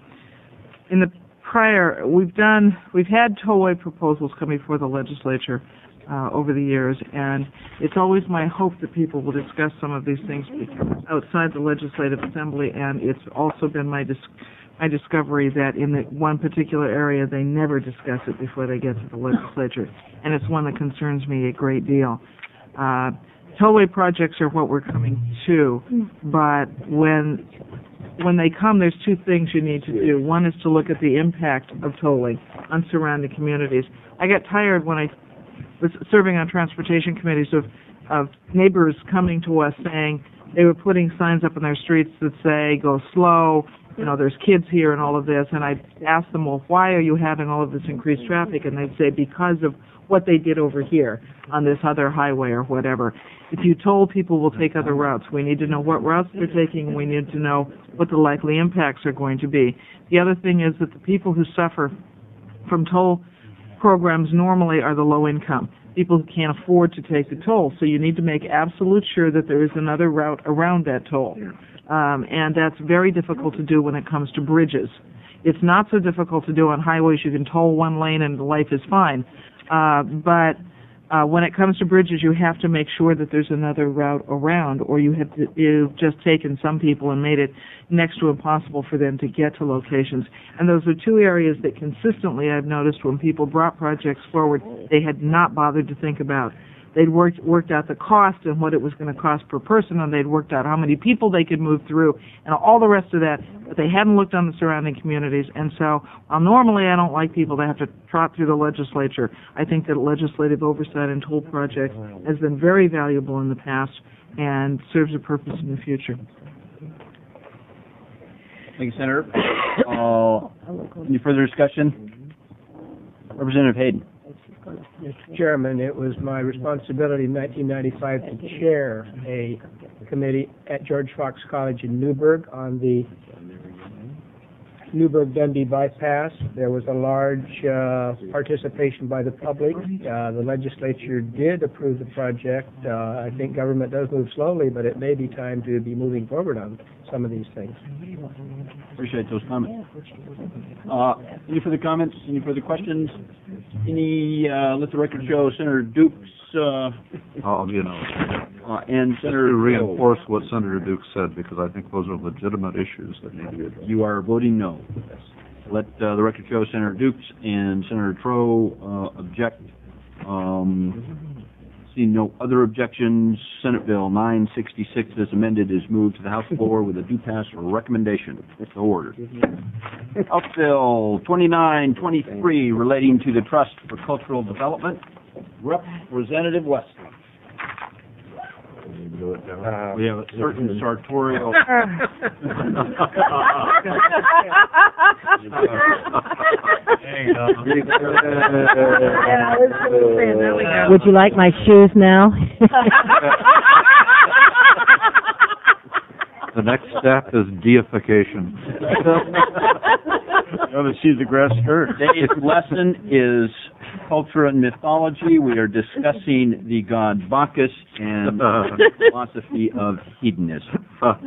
in the prior, we've done, we've had tollway proposals come before the legislature uh, over the years, and it's always my hope that people will discuss some of these things outside the Legislative Assembly, and it's also been my dis my discovery that in the one particular area they never discuss it before they get to the legislature, and it's one that concerns me a great deal. Uh, tollway projects are what we're coming to, but when when they come, there's two things you need to do. One is to look at the impact of tolling on surrounding communities. I got tired when I was serving on transportation committees of, of neighbors coming to us saying they were putting signs up in their streets that say, go slow, you know, there's kids here and all of this. And I'd ask them, well, why are you having all of this increased traffic? And they'd say, because of what they did over here on this other highway or whatever. If you told people we'll take other routes, we need to know what routes they're taking, and we need to know what the likely impacts are going to be. The other thing is that the people who suffer from toll programs normally are the low income, people who can't afford to take the toll. So you need to make absolute sure that there is another route around that toll. Um, and that's very difficult to do when it comes to bridges. It's not so difficult to do on highways. You can toll one lane and life is fine. Uh, but uh, when it comes to bridges, you have to make sure that there's another route around, or you have to, you've just taken some people and made it next to impossible for them to get to locations. And those are two areas that consistently I've noticed when people brought projects forward, they had not bothered to think about. They'd worked, worked out the cost and what it was going to cost per person, and they'd worked out how many people they could move through and all the rest of that, but they hadn't looked on the surrounding communities. And so, while normally I don't like people that have to trot through the legislature, I think that legislative oversight in toll projects has been very valuable in the past and serves a purpose in the future. Thank you, Senator. Uh, any further discussion? Representative Hayden. Mister Chairman, it was my responsibility in nineteen ninety-five to chair a committee at George Fox College in Newburgh on the Newburgh-Dundee bypass. There was a large uh, participation by the public. Uh, the legislature did approve the project. Uh, I think government does move slowly, but it may be time to be moving forward on some of these things. Appreciate those comments. Uh, any further comments? Any further questions? Any, uh, let the record show, Senator Dukes, uh, Oh, you know, uh, and just Senator to reinforce what Senator Duke said, because I think those are legitimate issues that need to be addressed. You are voting no. Let uh, the record show Senator Dukes and Senator Troe uh, object. Um, seeing no other objections, Senate Bill nine sixty-six as amended is moved to the House floor with a due pass recommendation. So ordered. House Bill twenty-nine twenty-three relating to the Trust for Cultural Development. Representative Wesley. Uh, We have a certain sartorial. Would you like my shoes now? The next step is deification. Rather see the grass skirt. Today's lesson is culture and mythology. We are discussing the god Bacchus and the philosophy of hedonism.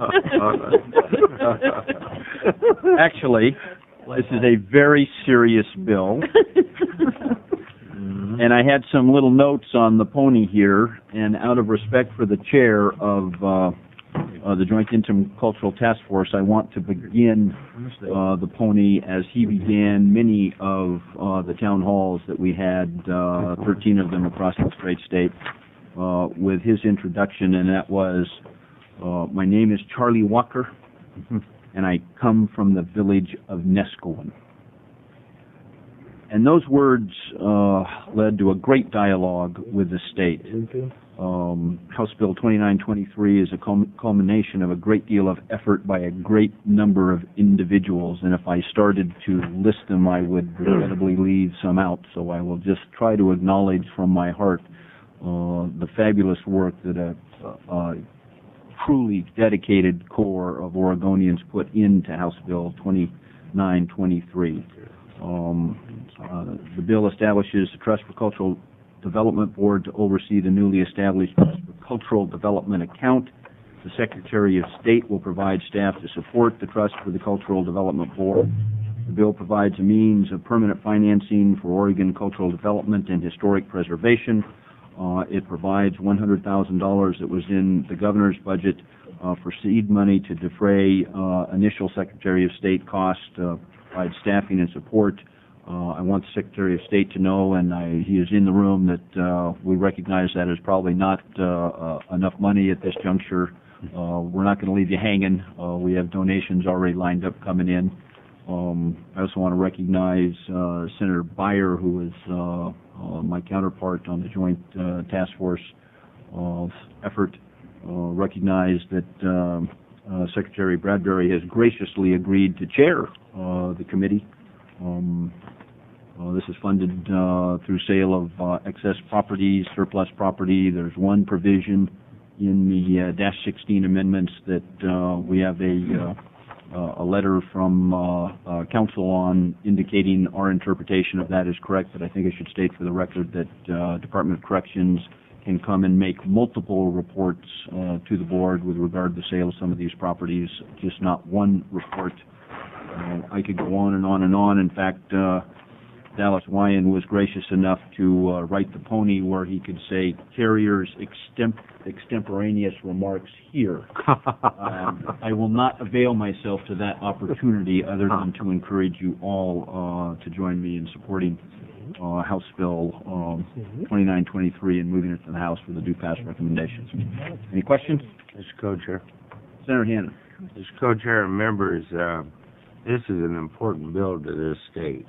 Actually, this is a very serious bill. And I had some little notes on the pony here, and out of respect for the chair of uh, uh, the Joint Interim Cultural Task Force, I want to begin uh, the pony as he began many of uh, the town halls that we had, uh, thirteen of them across the great state, uh, with his introduction, and that was, uh, my name is Charlie Walker, and I come from the village of Nescowan. And those words uh, led to a great dialogue with the state. Um, House Bill twenty-nine twenty-three is a culm- culmination of a great deal of effort by a great number of individuals, and if I started to list them, I would regrettably leave some out, so I will just try to acknowledge from my heart uh, the fabulous work that a, a truly dedicated core of Oregonians put into House Bill twenty-nine twenty-three. Um, uh, the bill establishes the Trust for Cultural Development Board to oversee the newly established Trust for Cultural Development account. The Secretary of State will provide staff to support the Trust for the Cultural Development Board. The bill provides a means of permanent financing for Oregon cultural development and historic preservation. Uh, it provides one hundred thousand dollars that was in the governor's budget uh, for seed money to defray uh, initial Secretary of State costs, uh, provide staffing and support. Uh, I want the Secretary of State to know, and I, he is in the room, that uh, we recognize that is probably not uh, uh, enough money at this juncture. Uh, we're not going to leave you hanging. Uh, we have donations already lined up coming in. Um, I also want to recognize uh, Senator Beyer, who is uh, uh, my counterpart on the Joint uh, Task Force uh, effort. Uh, recognize that um, uh, Secretary Bradbury has graciously agreed to chair uh, the committee. Um, uh, this is funded uh, through sale of uh, excess property, surplus property. There's one provision in the uh, dash sixteen amendments that uh, we have a uh, uh, a letter from uh, uh, council on, indicating our interpretation of that is correct. But I think I should state for the record that uh, Department of Corrections can come and make multiple reports uh, to the board with regard to the sale of some of these properties, just not one report. Uh, I could go on and on and on. In fact, uh, Dallas Wyan was gracious enough to uh, write the pony where he could say Carrier's extemp- extemporaneous remarks here. um, I will not avail myself to that opportunity other than to encourage you all uh, to join me in supporting uh, House Bill um, twenty-nine twenty-three and moving it to the House for the due pass recommendations. Any questions? Mister Co-Chair. Senator Hannon. Mister Co-Chair and members, uh, this is an important bill to this state,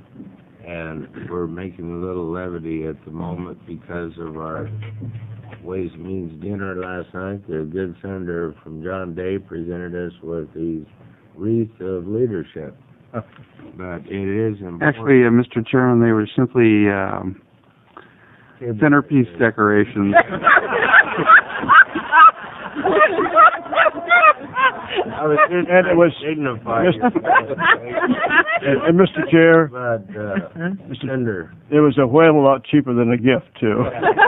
and we're making a little levity at the moment because of our Ways and Means dinner last night. The good senator from John Day presented us with these wreaths of leadership, but it is important. Actually, uh, Mister Chairman, they were simply um, centerpiece decorations. I was and it was dignified. and, and Mister Chair, But, uh, Mister Senator. It was a whale a lot cheaper than a gift too.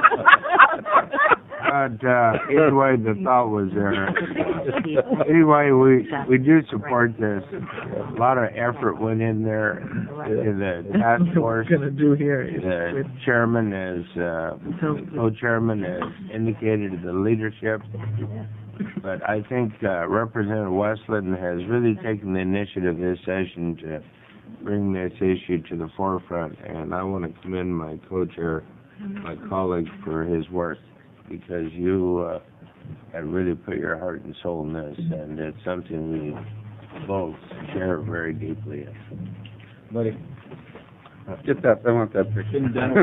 But uh, anyway, the thought was there. Anyway, we we do support this. A lot of effort went in there. In the task force. What we're going to do here is The chairman is, uh, co-chairman has indicated the leadership. But I think uh, Representative Westland has really taken the initiative this session to bring this issue to the forefront, and I want to commend my co-chair, my colleague, for his work, because you uh, have really put your heart and soul in this, and it's something we both share very deeply in. Buddy. Get that. I want that picture.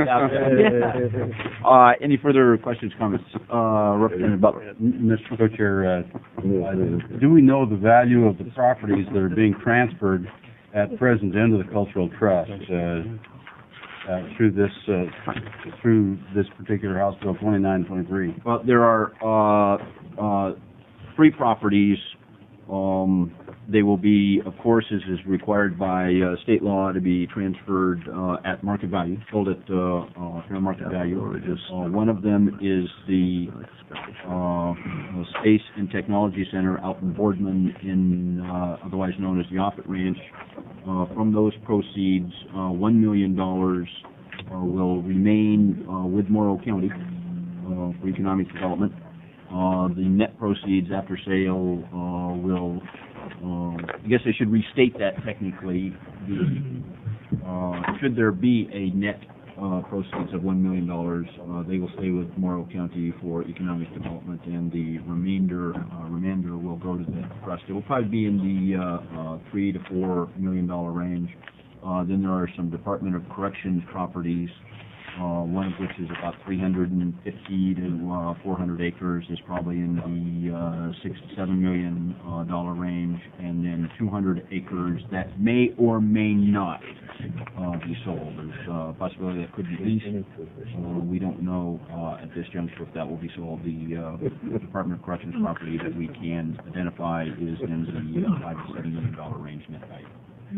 uh, any further questions, comments? Uh, Representative Butler. Mister Co-Chair, uh, uh, do we know the value of the properties that are being transferred at present into the Cultural Trust uh, uh, through this uh, through this particular House Bill twenty-nine twenty-three? Well, there are uh, uh, three properties. Um, they will be, of course, as is required by uh, state law, to be transferred uh, at market value, sold at uh, uh, fair market value. Uh, one of them is the uh, Space and Technology Center out in Boardman, in uh, otherwise known as the Offutt Ranch. Uh, from those proceeds, uh, one million dollars uh, will remain uh, with Morrow County uh, for economic development. Uh, the net proceeds after sale uh, will, uh, I guess I should restate that technically. The, uh, should there be a net uh, proceeds of one million dollars, uh, they will stay with Morrow County for economic development, and the remainder uh, remainder will go to the trust. It will probably be in the uh, uh, three to four million dollar range. Uh, then there are some Department of Corrections properties, uh, one of which is about three hundred fifty to uh, four hundred acres, is probably in the uh, six to seven million uh, dollar range, and then two hundred acres that may or may not uh, be sold. There's uh, a possibility that could be leased. Uh, we don't know uh, at this juncture if that will be sold. The uh, Department of Corrections property that we can identify is in the uh, five to seven million dollar range net value.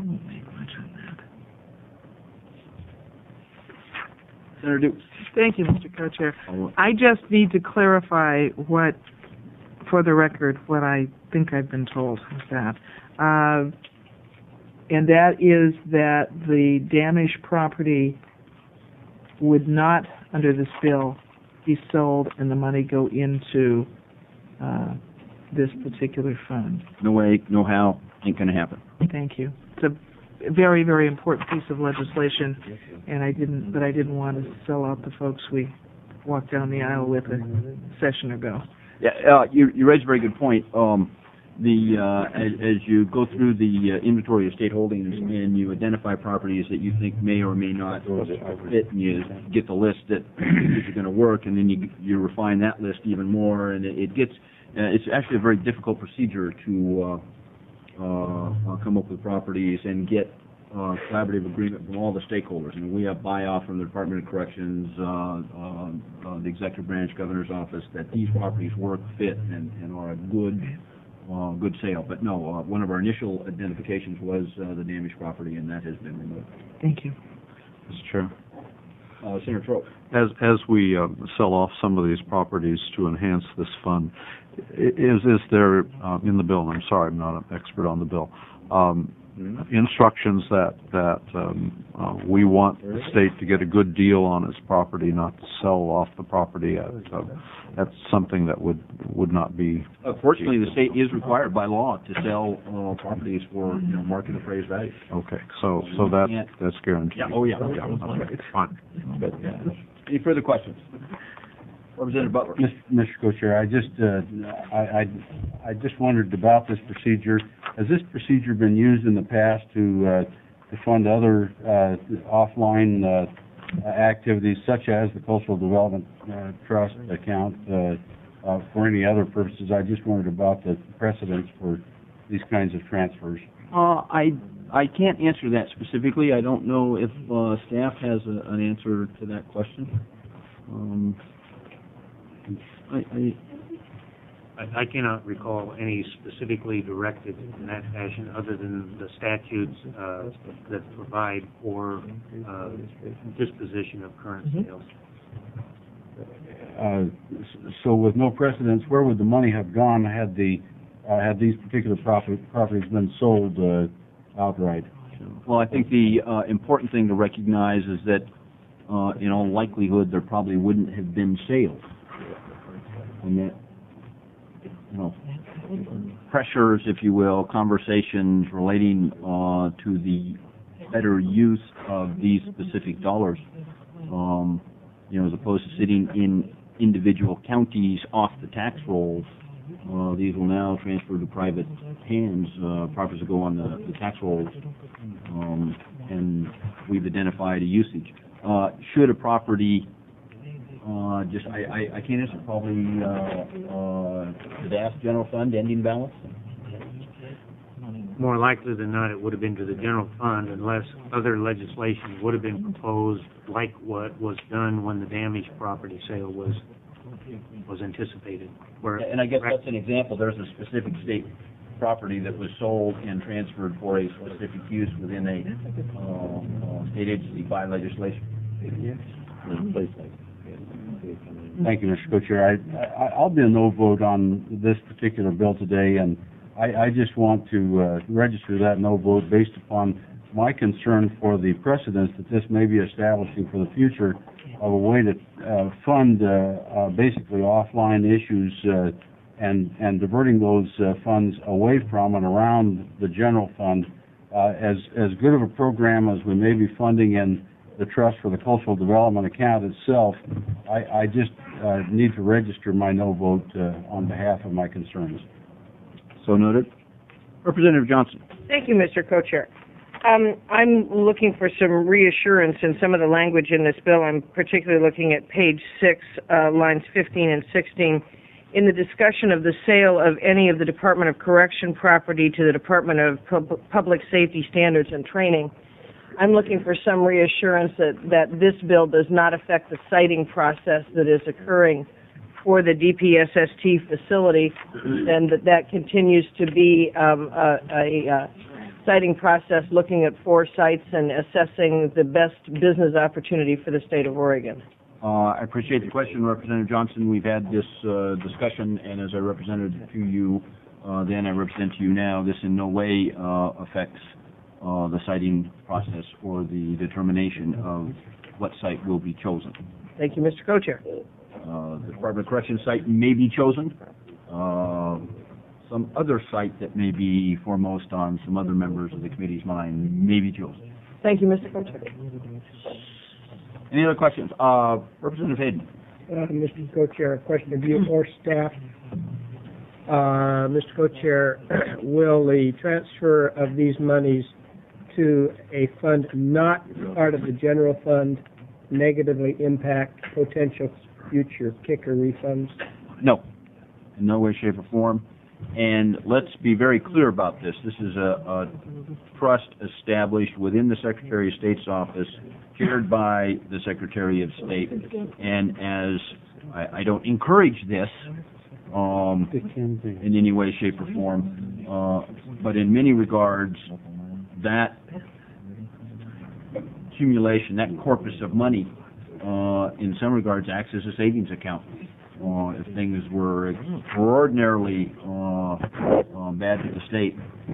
Senator Dukes. Thank you, Mister Co-Chair. I just need to clarify what, for the record, what I think I've been told is that. Uh, and that is that the damaged property would not, under this bill, be sold and the money go into uh, this particular fund. No way, no how, ain't gonna happen. Thank you. It's a very, very important piece of legislation, and I didn't, but I didn't want to sell out the folks we walked down the aisle with a session ago. Yeah, uh, you, you raise a very good point. Um, the uh, as, as you go through the uh, inventory of state holdings and you identify properties that you think may or may not fit, and you get the list that is going to work, and then you you refine that list even more, and it, it gets uh, it's actually a very difficult procedure to uh, uh, come up with properties and get uh, collaborative agreement from all the stakeholders. I mean, we have buy-off from the Department of Corrections, uh, uh, uh, the Executive Branch Governor's Office, that these properties work, fit, and, and are a good uh, good sale. But no, uh, one of our initial identifications was uh, the damaged property, and that has been removed. Thank you. Mister Chair. Uh, Senator Trope. As as we uh, sell off some of these properties to enhance this fund, i- is is there uh, in the bill? And I'm sorry, I'm not an expert on the bill. Um, mm-hmm. Instructions that that um, uh, we want the state to get a good deal on its property, not to sell off the property. At, uh, that's something that would would not be. Uh, fortunately, the state is required by law to sell uh, properties for you know market appraised value. Okay, so so that that's guaranteed. Yeah. Oh yeah. Yeah. Okay. It's fine. But, yeah. Any further questions? Representative Butler. Mister Co-Chair, I just, uh, I, I, I just wondered about this procedure. Has this procedure been used in the past to, uh, to fund other, uh, offline, uh, activities such as the Cultural Development, uh, Trust account, uh, uh, for any other purposes? I just wondered about the precedents for these kinds of transfers. Uh, I I can't answer that specifically. I don't know if uh, staff has a, an answer to that question. Um, I, I, I, I cannot recall any specifically directed in that fashion other than the statutes uh, that provide for uh, disposition of current sales. Uh, s- so with no precedents, where would the money have gone had the, uh, had these particular property, properties been sold, uh, outright? well, I think the uh, important thing to recognize is that, uh, in all likelihood, there probably wouldn't have been sales, and that, you know, pressures, if you will, conversations relating uh, to the better use of these specific dollars, um, you know, as opposed to sitting in individual counties off the tax rolls. Uh, these will now transfer to private hands. Uh, properties will go on the, the tax rolls, um, and we've identified a usage. Uh, should a property uh, just, I, I, I can't answer, probably uh, uh, the D A S general fund ending balance? More likely than not, it would have been to the general fund unless other legislation would have been proposed, like what was done when the damaged property sale was was anticipated. Where And I guess that's an example. There's a specific state property that was sold and transferred for a specific use within a uh, uh, state agency by legislation. Thank you, Mister Co-Chair. I, I, I'll be a no vote on this particular bill today, and I, I just want to uh, register that no vote based upon my concern for the precedents that this may be establishing for the future of a way to uh, fund uh, uh, basically offline issues uh, and and diverting those uh, funds away from and around the general fund. Uh, as as good of a program as we may be funding in the Trust for the Cultural Development account itself, I, I just uh, need to register my no vote uh, on behalf of my concerns. So noted. Representative Johnson. Thank you, Mister Co-Chair. Um, I'm looking for some reassurance in some of the language in this bill. I'm particularly looking at page six, uh, lines fifteen and sixteen. In the discussion of the sale of any of the Department of Correction property to the Department of Pub- Public Safety Standards and Training, I'm looking for some reassurance that, that this bill does not affect the siting process that is occurring for the D P S S T facility, and that that continues to be um, a, a uh, siting process looking at four sites and assessing the best business opportunity for the state of Oregon. Uh, I appreciate the question, Representative Johnson. We've had this uh, discussion, and as I represented to you uh, then, I represent to you now, this in no way uh, affects uh, the siting process or the determination of what site will be chosen. Thank you, Mister Co-Chair. Uh, the Department of Corrections site may be chosen. Uh, some other site that may be foremost on some other members of the committee's mind may be chosen. Thank you, Mister Co-Chair. Any other questions? Uh, Representative Hayden. Uh, Mister Co-Chair, a question of you or staff. Uh, Mister Co-Chair, will the transfer of these monies to a fund not part of the general fund negatively impact potential future kicker refunds? No, in no way, shape, or form. And let's be very clear about this. This is a, a trust established within the Secretary of State's office, chaired by the Secretary of State. And as I, I don't encourage this um, in any way, shape, or form, uh, but in many regards, that accumulation, that corpus of money, uh, in some regards acts as a savings account. Uh, if things were extraordinarily uh, uh, bad to the state,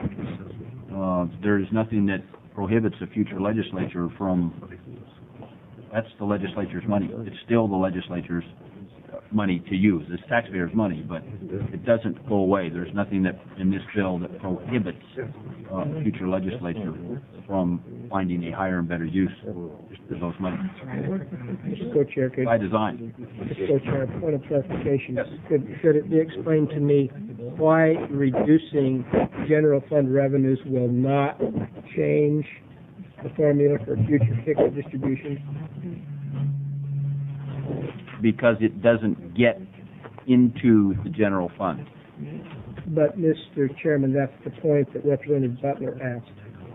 uh, there is nothing that prohibits a future legislature from, that's the legislature's money. It's still the legislature's money to use. It's taxpayers' money, but it doesn't go away. There's nothing that in this bill that prohibits uh, a future legislature from finding a higher and better use for those money. Mister Co-Chair, could, by design. Mister Co-Chair, point of clarification. Yes. Could, could it be explained to me why reducing general fund revenues will not change the formula for future kicker distributions? Because it doesn't get into the general fund. But, Mister Chairman, that's the point that Representative Butler asked.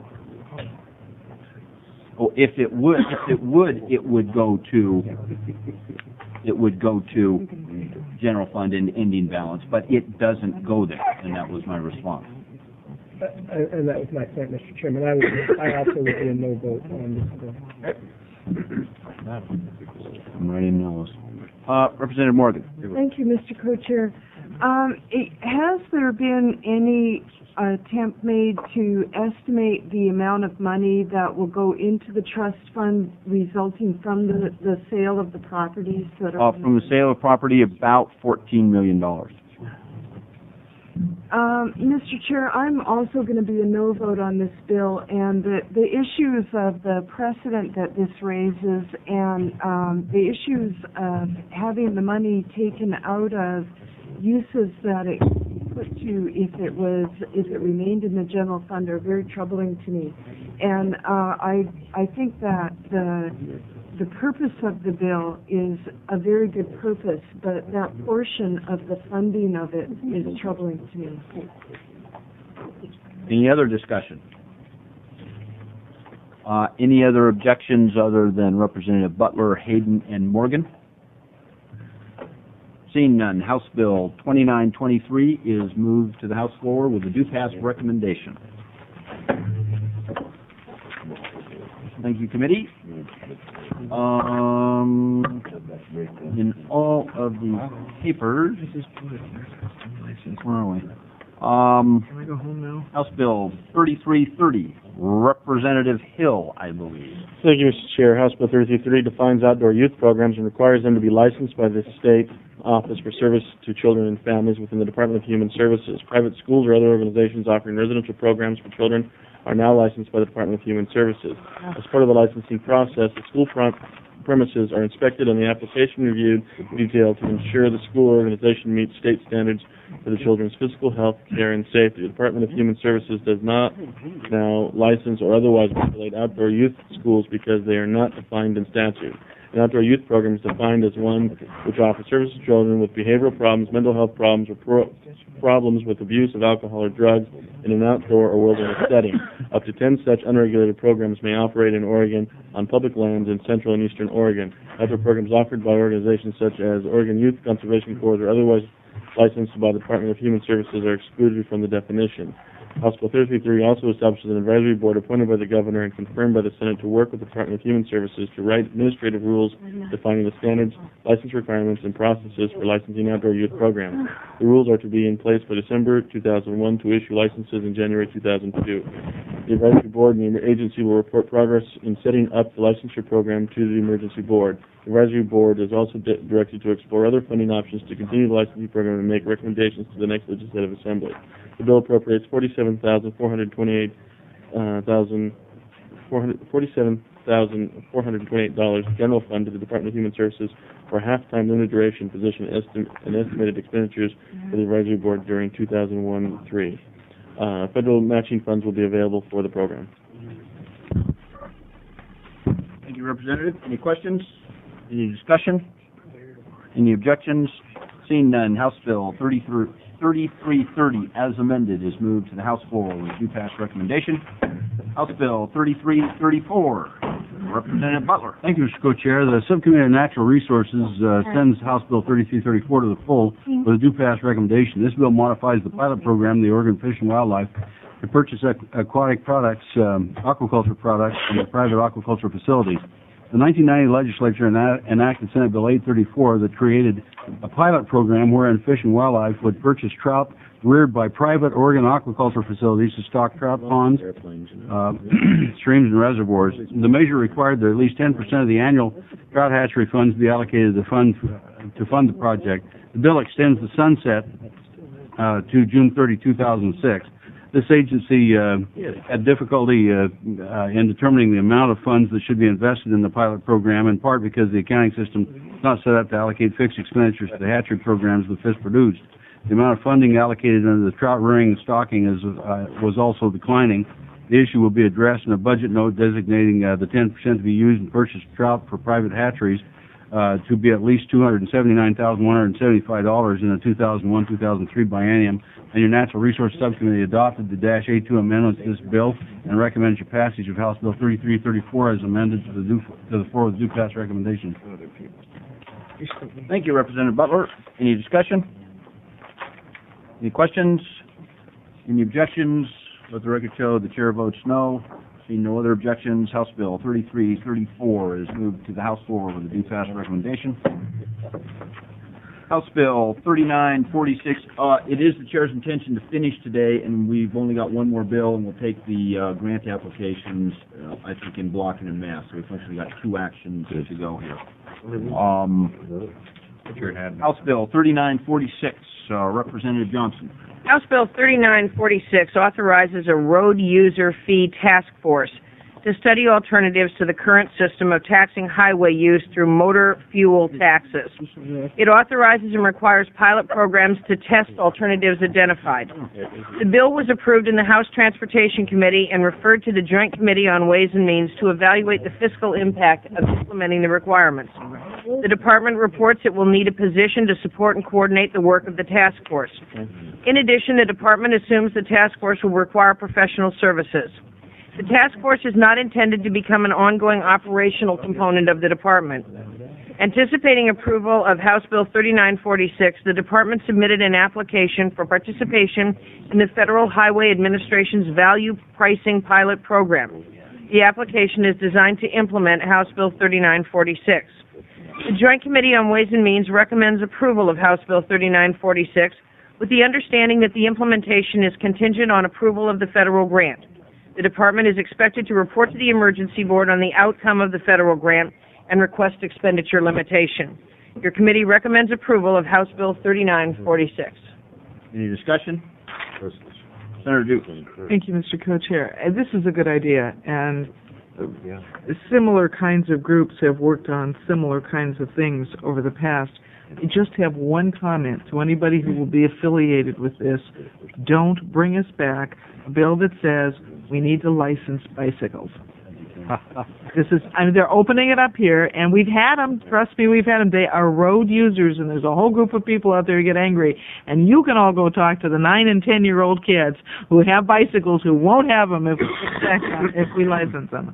Oh, if it would, if it would, it would go to, it would go to general fund and ending balance, but it doesn't go there, and that was my response. Uh, and that was my point, Mister Chairman. I, would, I also would be a no vote on this bill. I'm writing no's. Uh, Representative Morgan. Thank you, Mister Co-Chair. Um, it, has there been any attempt made to estimate the amount of money that will go into the trust fund resulting from the, the sale of the properties that are... Uh, from the sale of property, about fourteen million dollars. Um, Mister Chair, I'm also going to be a no vote on this bill, and the, the issues of the precedent that this raises and um, the issues of having the money taken out of uses that it put to if it was if it remained in the general fund are very troubling to me, and uh, I I think that the the purpose of the bill is a very good purpose, but that portion of the funding of it is troubling to me. Any other discussion? Uh, any other objections other than Representative Butler, Hayden, and Morgan? Seeing none, House Bill twenty-nine twenty-three is moved to the House floor with a do-pass recommendation. Thank you, committee. Um, in all of the papers, where are we? Um, Can I go home now? House Bill thirty-three thirty, Representative Hill, I believe. Thank you, Mister Chair. House Bill thirty-three thirty defines outdoor youth programs and requires them to be licensed by the State Office for Service to Children and Families within the Department of Human Services. Private schools or other organizations offering residential programs for children are now licensed by the Department of Human Services. As part of the licensing process, the school front premises are inspected and the application reviewed in detail to ensure the school organization meets state standards for the children's physical health, care, and safety. The Department of Human Services does not now license or otherwise regulate outdoor youth schools because they are not defined in statute. An outdoor youth program is defined as one which offers services to children with behavioral problems, mental health problems, or pro- problems with abuse of alcohol or drugs in an outdoor or wilderness setting. Up to ten such unregulated programs may operate in Oregon on public lands in central and eastern Oregon. Outdoor programs offered by organizations such as Oregon Youth Conservation Corps or otherwise licensed by the Department of Human Services are excluded from the definition. House Bill thirty thirty-three also establishes an advisory board appointed by the governor and confirmed by the Senate to work with the Department of Human Services to write administrative rules defining the standards, license requirements, and processes for licensing outdoor youth programs. The rules are to be in place by December two thousand one to issue licenses in January two thousand two. The advisory board and the agency will report progress in setting up the licensure program to the emergency board. The advisory board is also di- directed to explore other funding options to continue the licensing program and make recommendations to the next legislative assembly. The bill appropriates forty-seven thousand four hundred twenty-eight thousand forty-seven thousand four hundred twenty-eight dollars general fund to the Department of Human Services for a half-time limited duration position esti- and estimated expenditures for the advisory board during two thousand one to three. Uh, federal matching funds will be available for the program. Thank you, Representative. Any questions? Any discussion? Any objections? Seeing none, House Bill thirty-three thirty as amended is moved to the House floor with due pass recommendation. House Bill thirty-three thirty-four. Representative Butler. Thank you, Mister Co-Chair. The Subcommittee on Natural Resources uh, sends House Bill thirty-three thirty-four to the full with a due pass recommendation. This bill modifies the pilot program of the Oregon Fish and Wildlife to purchase aqu- aquatic products, um, aquaculture products from the private aquaculture facilities. The nineteen ninety legislature ena- enacted Senate Bill eight thirty-four that created a pilot program wherein Fish and Wildlife would purchase trout reared by private Oregon aquaculture facilities to stock trout ponds, uh, streams, and reservoirs. The measure required that at least ten percent of the annual trout hatchery funds be allocated to fund, to fund the project. The bill extends the sunset uh, to June thirtieth, two thousand six. This agency uh, had difficulty uh, uh, in determining the amount of funds that should be invested in the pilot program, in part because the accounting system is not set up to allocate fixed expenditures to the hatchery programs the fish produced. The amount of funding allocated under the trout rearing and stocking is, uh, was also declining. The issue will be addressed in a budget note designating uh, the ten percent to be used in purchased trout for private hatcheries uh, to be at least two hundred seventy-nine thousand one hundred seventy-five dollars in the two thousand one to two thousand three biennium. And your Natural Resource Subcommittee adopted the dash A two amendments to this bill and recommends your passage of House Bill thirty-three thirty-four as amended to the, due, to the floor with due pass recommendation. Thank you, Representative Butler. Any discussion? Any questions? Any objections? Let the record show the chair votes no. Seeing no other objections, House Bill thirty-three thirty-four is moved to the House floor with a due pass recommendation. House Bill thirty-nine forty-six, uh, it is the chair's intention to finish today, and we've only got one more bill, and we'll take the uh, grant applications, uh, I think, in block and in mass. So we've actually got two actions to go here. Um, House Bill thirty-nine forty-six, uh, Representative Johnson. House Bill thirty-nine forty-six authorizes a road user fee task force to study alternatives to the current system of taxing highway use through motor fuel taxes. It authorizes and requires pilot programs to test alternatives identified. The bill was approved in the House Transportation Committee and referred to the Joint Committee on Ways and Means to evaluate the fiscal impact of implementing the requirements. The department reports it will need a position to support and coordinate the work of the task force. In addition, the department assumes the task force will require professional services. The task force is not intended to become an ongoing operational component of the department. Anticipating approval of House Bill thirty-nine forty-six, the department submitted an application for participation in the Federal Highway Administration's Value Pricing Pilot Program. The application is designed to implement House Bill thirty-nine forty-six. The Joint Committee on Ways and Means recommends approval of House Bill thirty-nine forty-six with the understanding that the implementation is contingent on approval of the federal grant. The department is expected to report to the Emergency Board on the outcome of the federal grant and request expenditure limitation. Your committee recommends approval of House Bill thirty-nine forty-six. Any discussion? Senator Duke. Thank you, Mister Co-Chair. Uh, This is a good idea, and similar kinds of groups have worked on similar kinds of things over the past. I just have one comment to anybody who will be affiliated with this. Don't bring us back a bill that says we need to license bicycles. This is, I mean, they're opening it up here, and we've had them, trust me, we've had them. They are road users, and there's a whole group of people out there who get angry. And you can all go talk to the nine and ten-year-old kids who have bicycles who won't have them if, if we license them.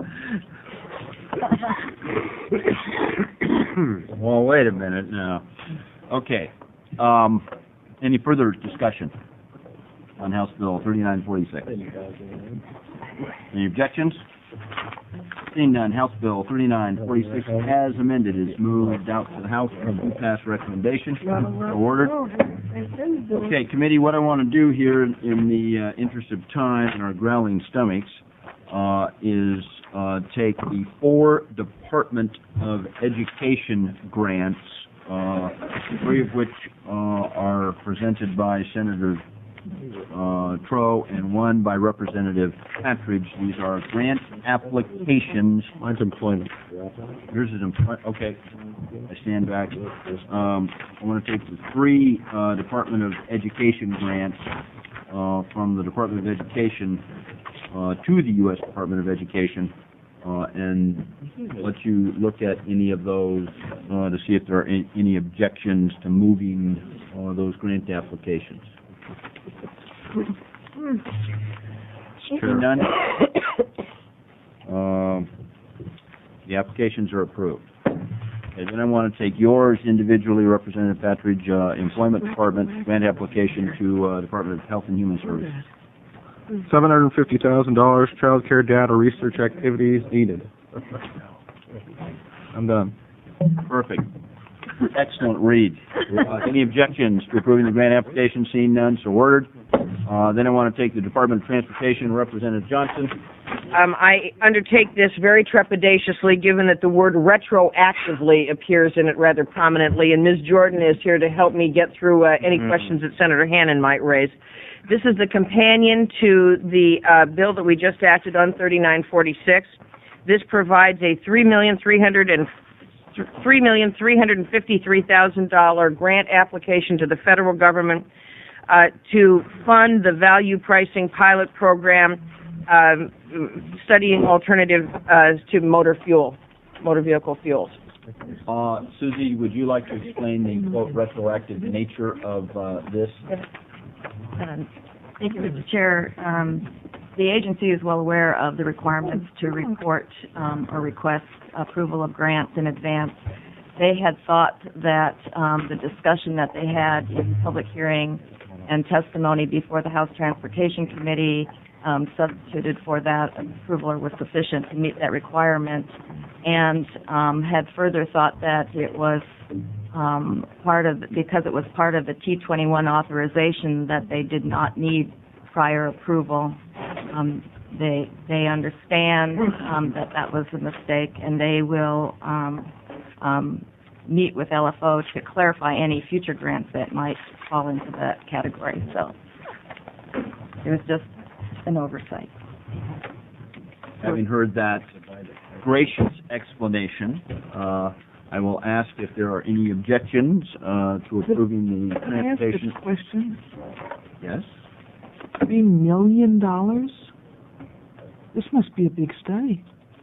Well, wait a minute now. Okay. Um, any further discussion on House Bill thirty-nine forty-six? Any objections? Seeing none, House Bill thirty-nine forty-six as amended is moved out to the House for a pass recommendation. So ordered. Okay, committee, what I want to do here in the uh, interest of time and our growling stomachs uh, is uh, take the four Department of Education grants, uh, three of which uh, are presented by Senator uh, Troe and one by Representative Patridge. These are grant applications. Mine's employment. Yours is employment. Okay, I stand back. Um, I want to take the three uh, Department of Education grants uh, from the Department of Education uh, to the U S Department of Education uh, and let you look at any of those uh, to see if there are any, any objections to moving uh, those grant applications. Seeing none, um, the applications are approved. Okay, then I want to take yours individually, Representative Patridge, uh, Employment Department grant application to uh, Department of Health and Human Services. Seven hundred and fifty thousand dollars, child care data research activities needed. I'm done. Perfect. Excellent read. Uh, any objections to approving the grant application? Seeing none, so ordered. Uh, then I want to take the Department of Transportation, Representative Johnson. Um, I undertake this very trepidatiously, given that the word retroactively appears in it rather prominently, and Miz Jordan is here to help me get through uh, any mm-hmm. questions that Senator Hannan might raise. This is the companion to the uh, bill that we just acted on, thirty-nine forty-six. This provides a three million three hundred and three million three hundred and fifty-three thousand dollar grant application to the federal government uh, to fund the value pricing pilot program, um, studying alternative uh, to motor fuel, motor vehicle fuels. Uh, Susie, would you like to explain the quote retroactive nature of uh, this? Um, thank you, Mister Chair. Um, the agency is well aware of the requirements to report um, or request approval of grants in advance. They had thought that um, the discussion that they had in public hearing and testimony before the House Transportation Committee um, substituted for that approval or was sufficient to meet that requirement, and um, had further thought that it was Um, part of, because it was part of the T twenty-one authorization, that they did not need prior approval. Um, they they understand um, that that was a mistake, and they will um, um, meet with L F O to clarify any future grants that might fall into that category. So it was just an oversight. Having heard that gracious explanation, uh, I will ask if there are any objections uh, to approving the transportation. Can I ask a question? Yes. Three million dollars? This must be a big study.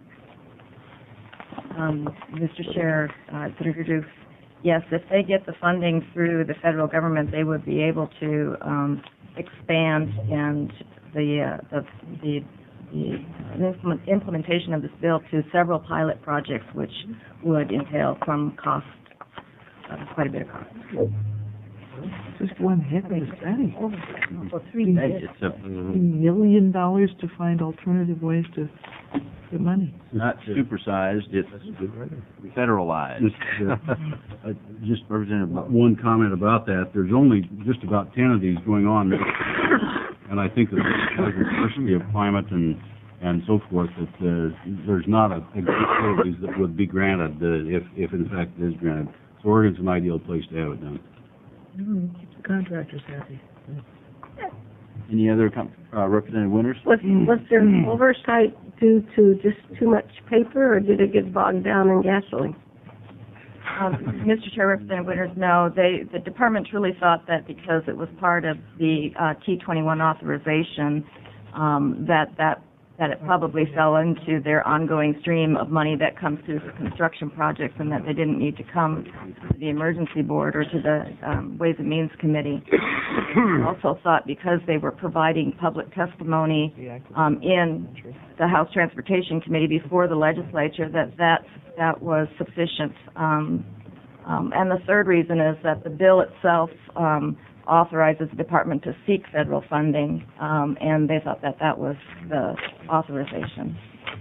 Um, Mister Chair, uh, Senator Dukes, yes, if they get the funding through the federal government, they would be able to um, expand and the, uh, the the the implementation of this bill to several pilot projects, which would entail some cost, uh, quite a bit of cost. Just one heck of a study. Well, three million. It's a, Three million dollars to find alternative ways to get money. not supersized, it's federalized. Just, uh, uh, just Representative, one comment about that. There's only just about ten of these going on, and I think that because of the diversity of climate and and so forth, that uh, there's not a, a group of these that would be granted uh, if if in fact it is granted. So Oregon's an ideal place to have it done. Mm, keep the contractors happy. Any other com- uh, Representative Winters? Was, was there oversight due to just too much paper, or did it get bogged down in gasoline? Um, Mister Chair, Representative Winters, no, they, the departments really thought that because it was part of the uh, T twenty-one authorization, um, that that that it probably fell into their ongoing stream of money that comes through for construction projects, and that they didn't need to come to the emergency board or to the um, Ways and Means Committee. Also thought because they were providing public testimony um, in the House Transportation Committee before the legislature, that that, that was sufficient. Um, um, and the third reason is that the bill itself um, authorizes the department to seek federal funding, um, and they thought that that was the authorization.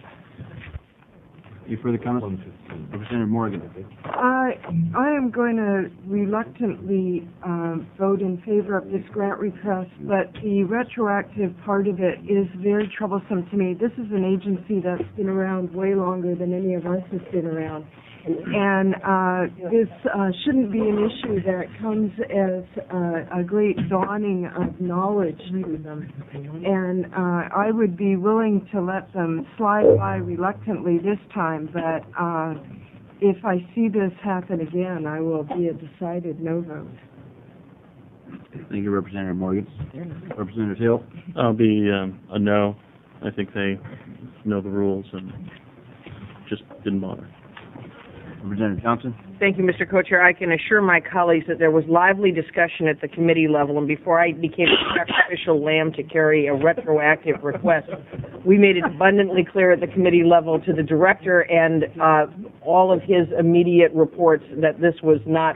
Any further comments? Representative Morgan. I, I am going to reluctantly um, vote in favor of this grant request, but the retroactive part of it is very troublesome to me. This is an agency that's been around way longer than any of us has been around. And uh, this uh, shouldn't be an issue that comes as uh, a great dawning of knowledge to them. And uh, I would be willing to let them slide by reluctantly this time, but uh, if I see this happen again, I will be a decided no vote. Thank you, Representative Morgan. Representative Hill. I'll be um, a no. I think they know the rules and just didn't bother. Representative Johnson. Thank you, Mister Co-Chair. I can assure my colleagues that there was lively discussion at the committee level, and before I became a sacrificial lamb to carry a retroactive request, we made it abundantly clear at the committee level to the director and uh, all of his immediate reports that this was not.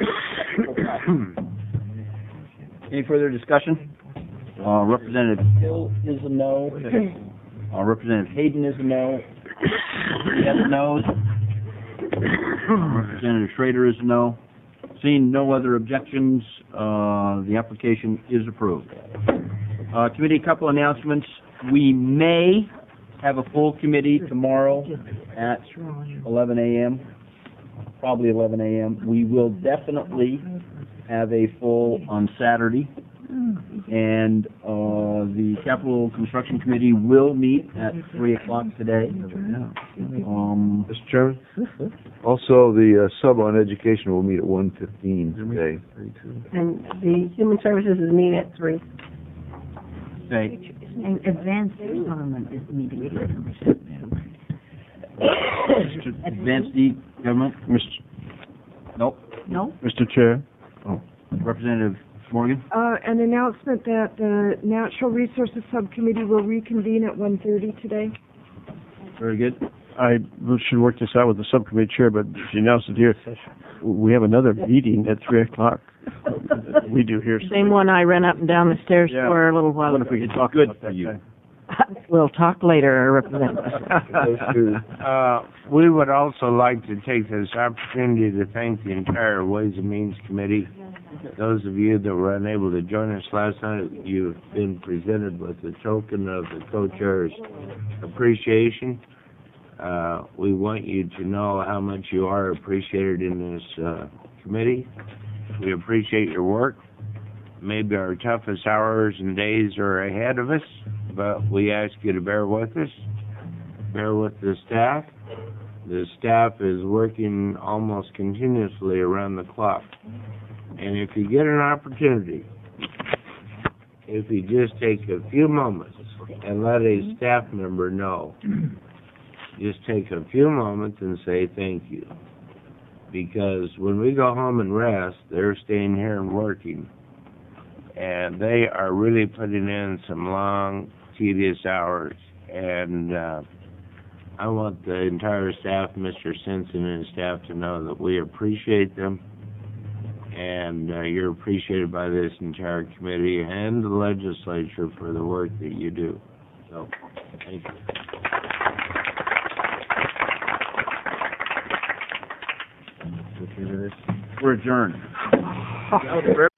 Any further discussion? Uh, Representative Hill is a no. Uh, Representative Hayden is a no. The other no's. Representative Schrader is a no. Seeing no other objections, uh, the application is approved. Uh, committee, a couple announcements. We may have a full committee tomorrow at eleven a.m., probably eleven a.m. We will definitely have a full on Saturday. And uh, the Capital Construction Committee will meet at three o'clock today. Um, Mister Chairman, also the uh, sub on education will meet at one fifteen today. And the Human Services is meeting at three. Okay. And advanced government is meeting. Advanced E government? Mister Nope. No? Mister Chair. Oh. Representative Morgan? Uh, an announcement that the Natural Resources Subcommittee will reconvene at one thirty today. Very good. I should work this out with the subcommittee chair, but she announced it here. We have another meeting at three o'clock. We do here. Same one I ran up and down the stairs Yeah. for a little while What ago. if we could talk Good about for that you. time? We'll talk later, Representative. Uh, we would also like to take this opportunity to thank the entire Ways and Means Committee. Those of you that were unable to join us last night, you've been presented with a token of the co-chair's appreciation. Uh, we want you to know how much you are appreciated in this uh, committee. We appreciate your work. Maybe our toughest hours and days are ahead of us, but we ask you to bear with us, bear with the staff. The staff is working almost continuously around the clock. And if you get an opportunity, if you just take a few moments and let a staff member know, just take a few moments and say thank you. Because when we go home and rest, they're staying here and working. And they are really putting in some long, tedious hours. And uh, I want the entire staff, Mister Simpson and his staff, to know that we appreciate them. And uh, you're appreciated by this entire committee and the legislature for the work that you do. So, thank you. We're adjourned.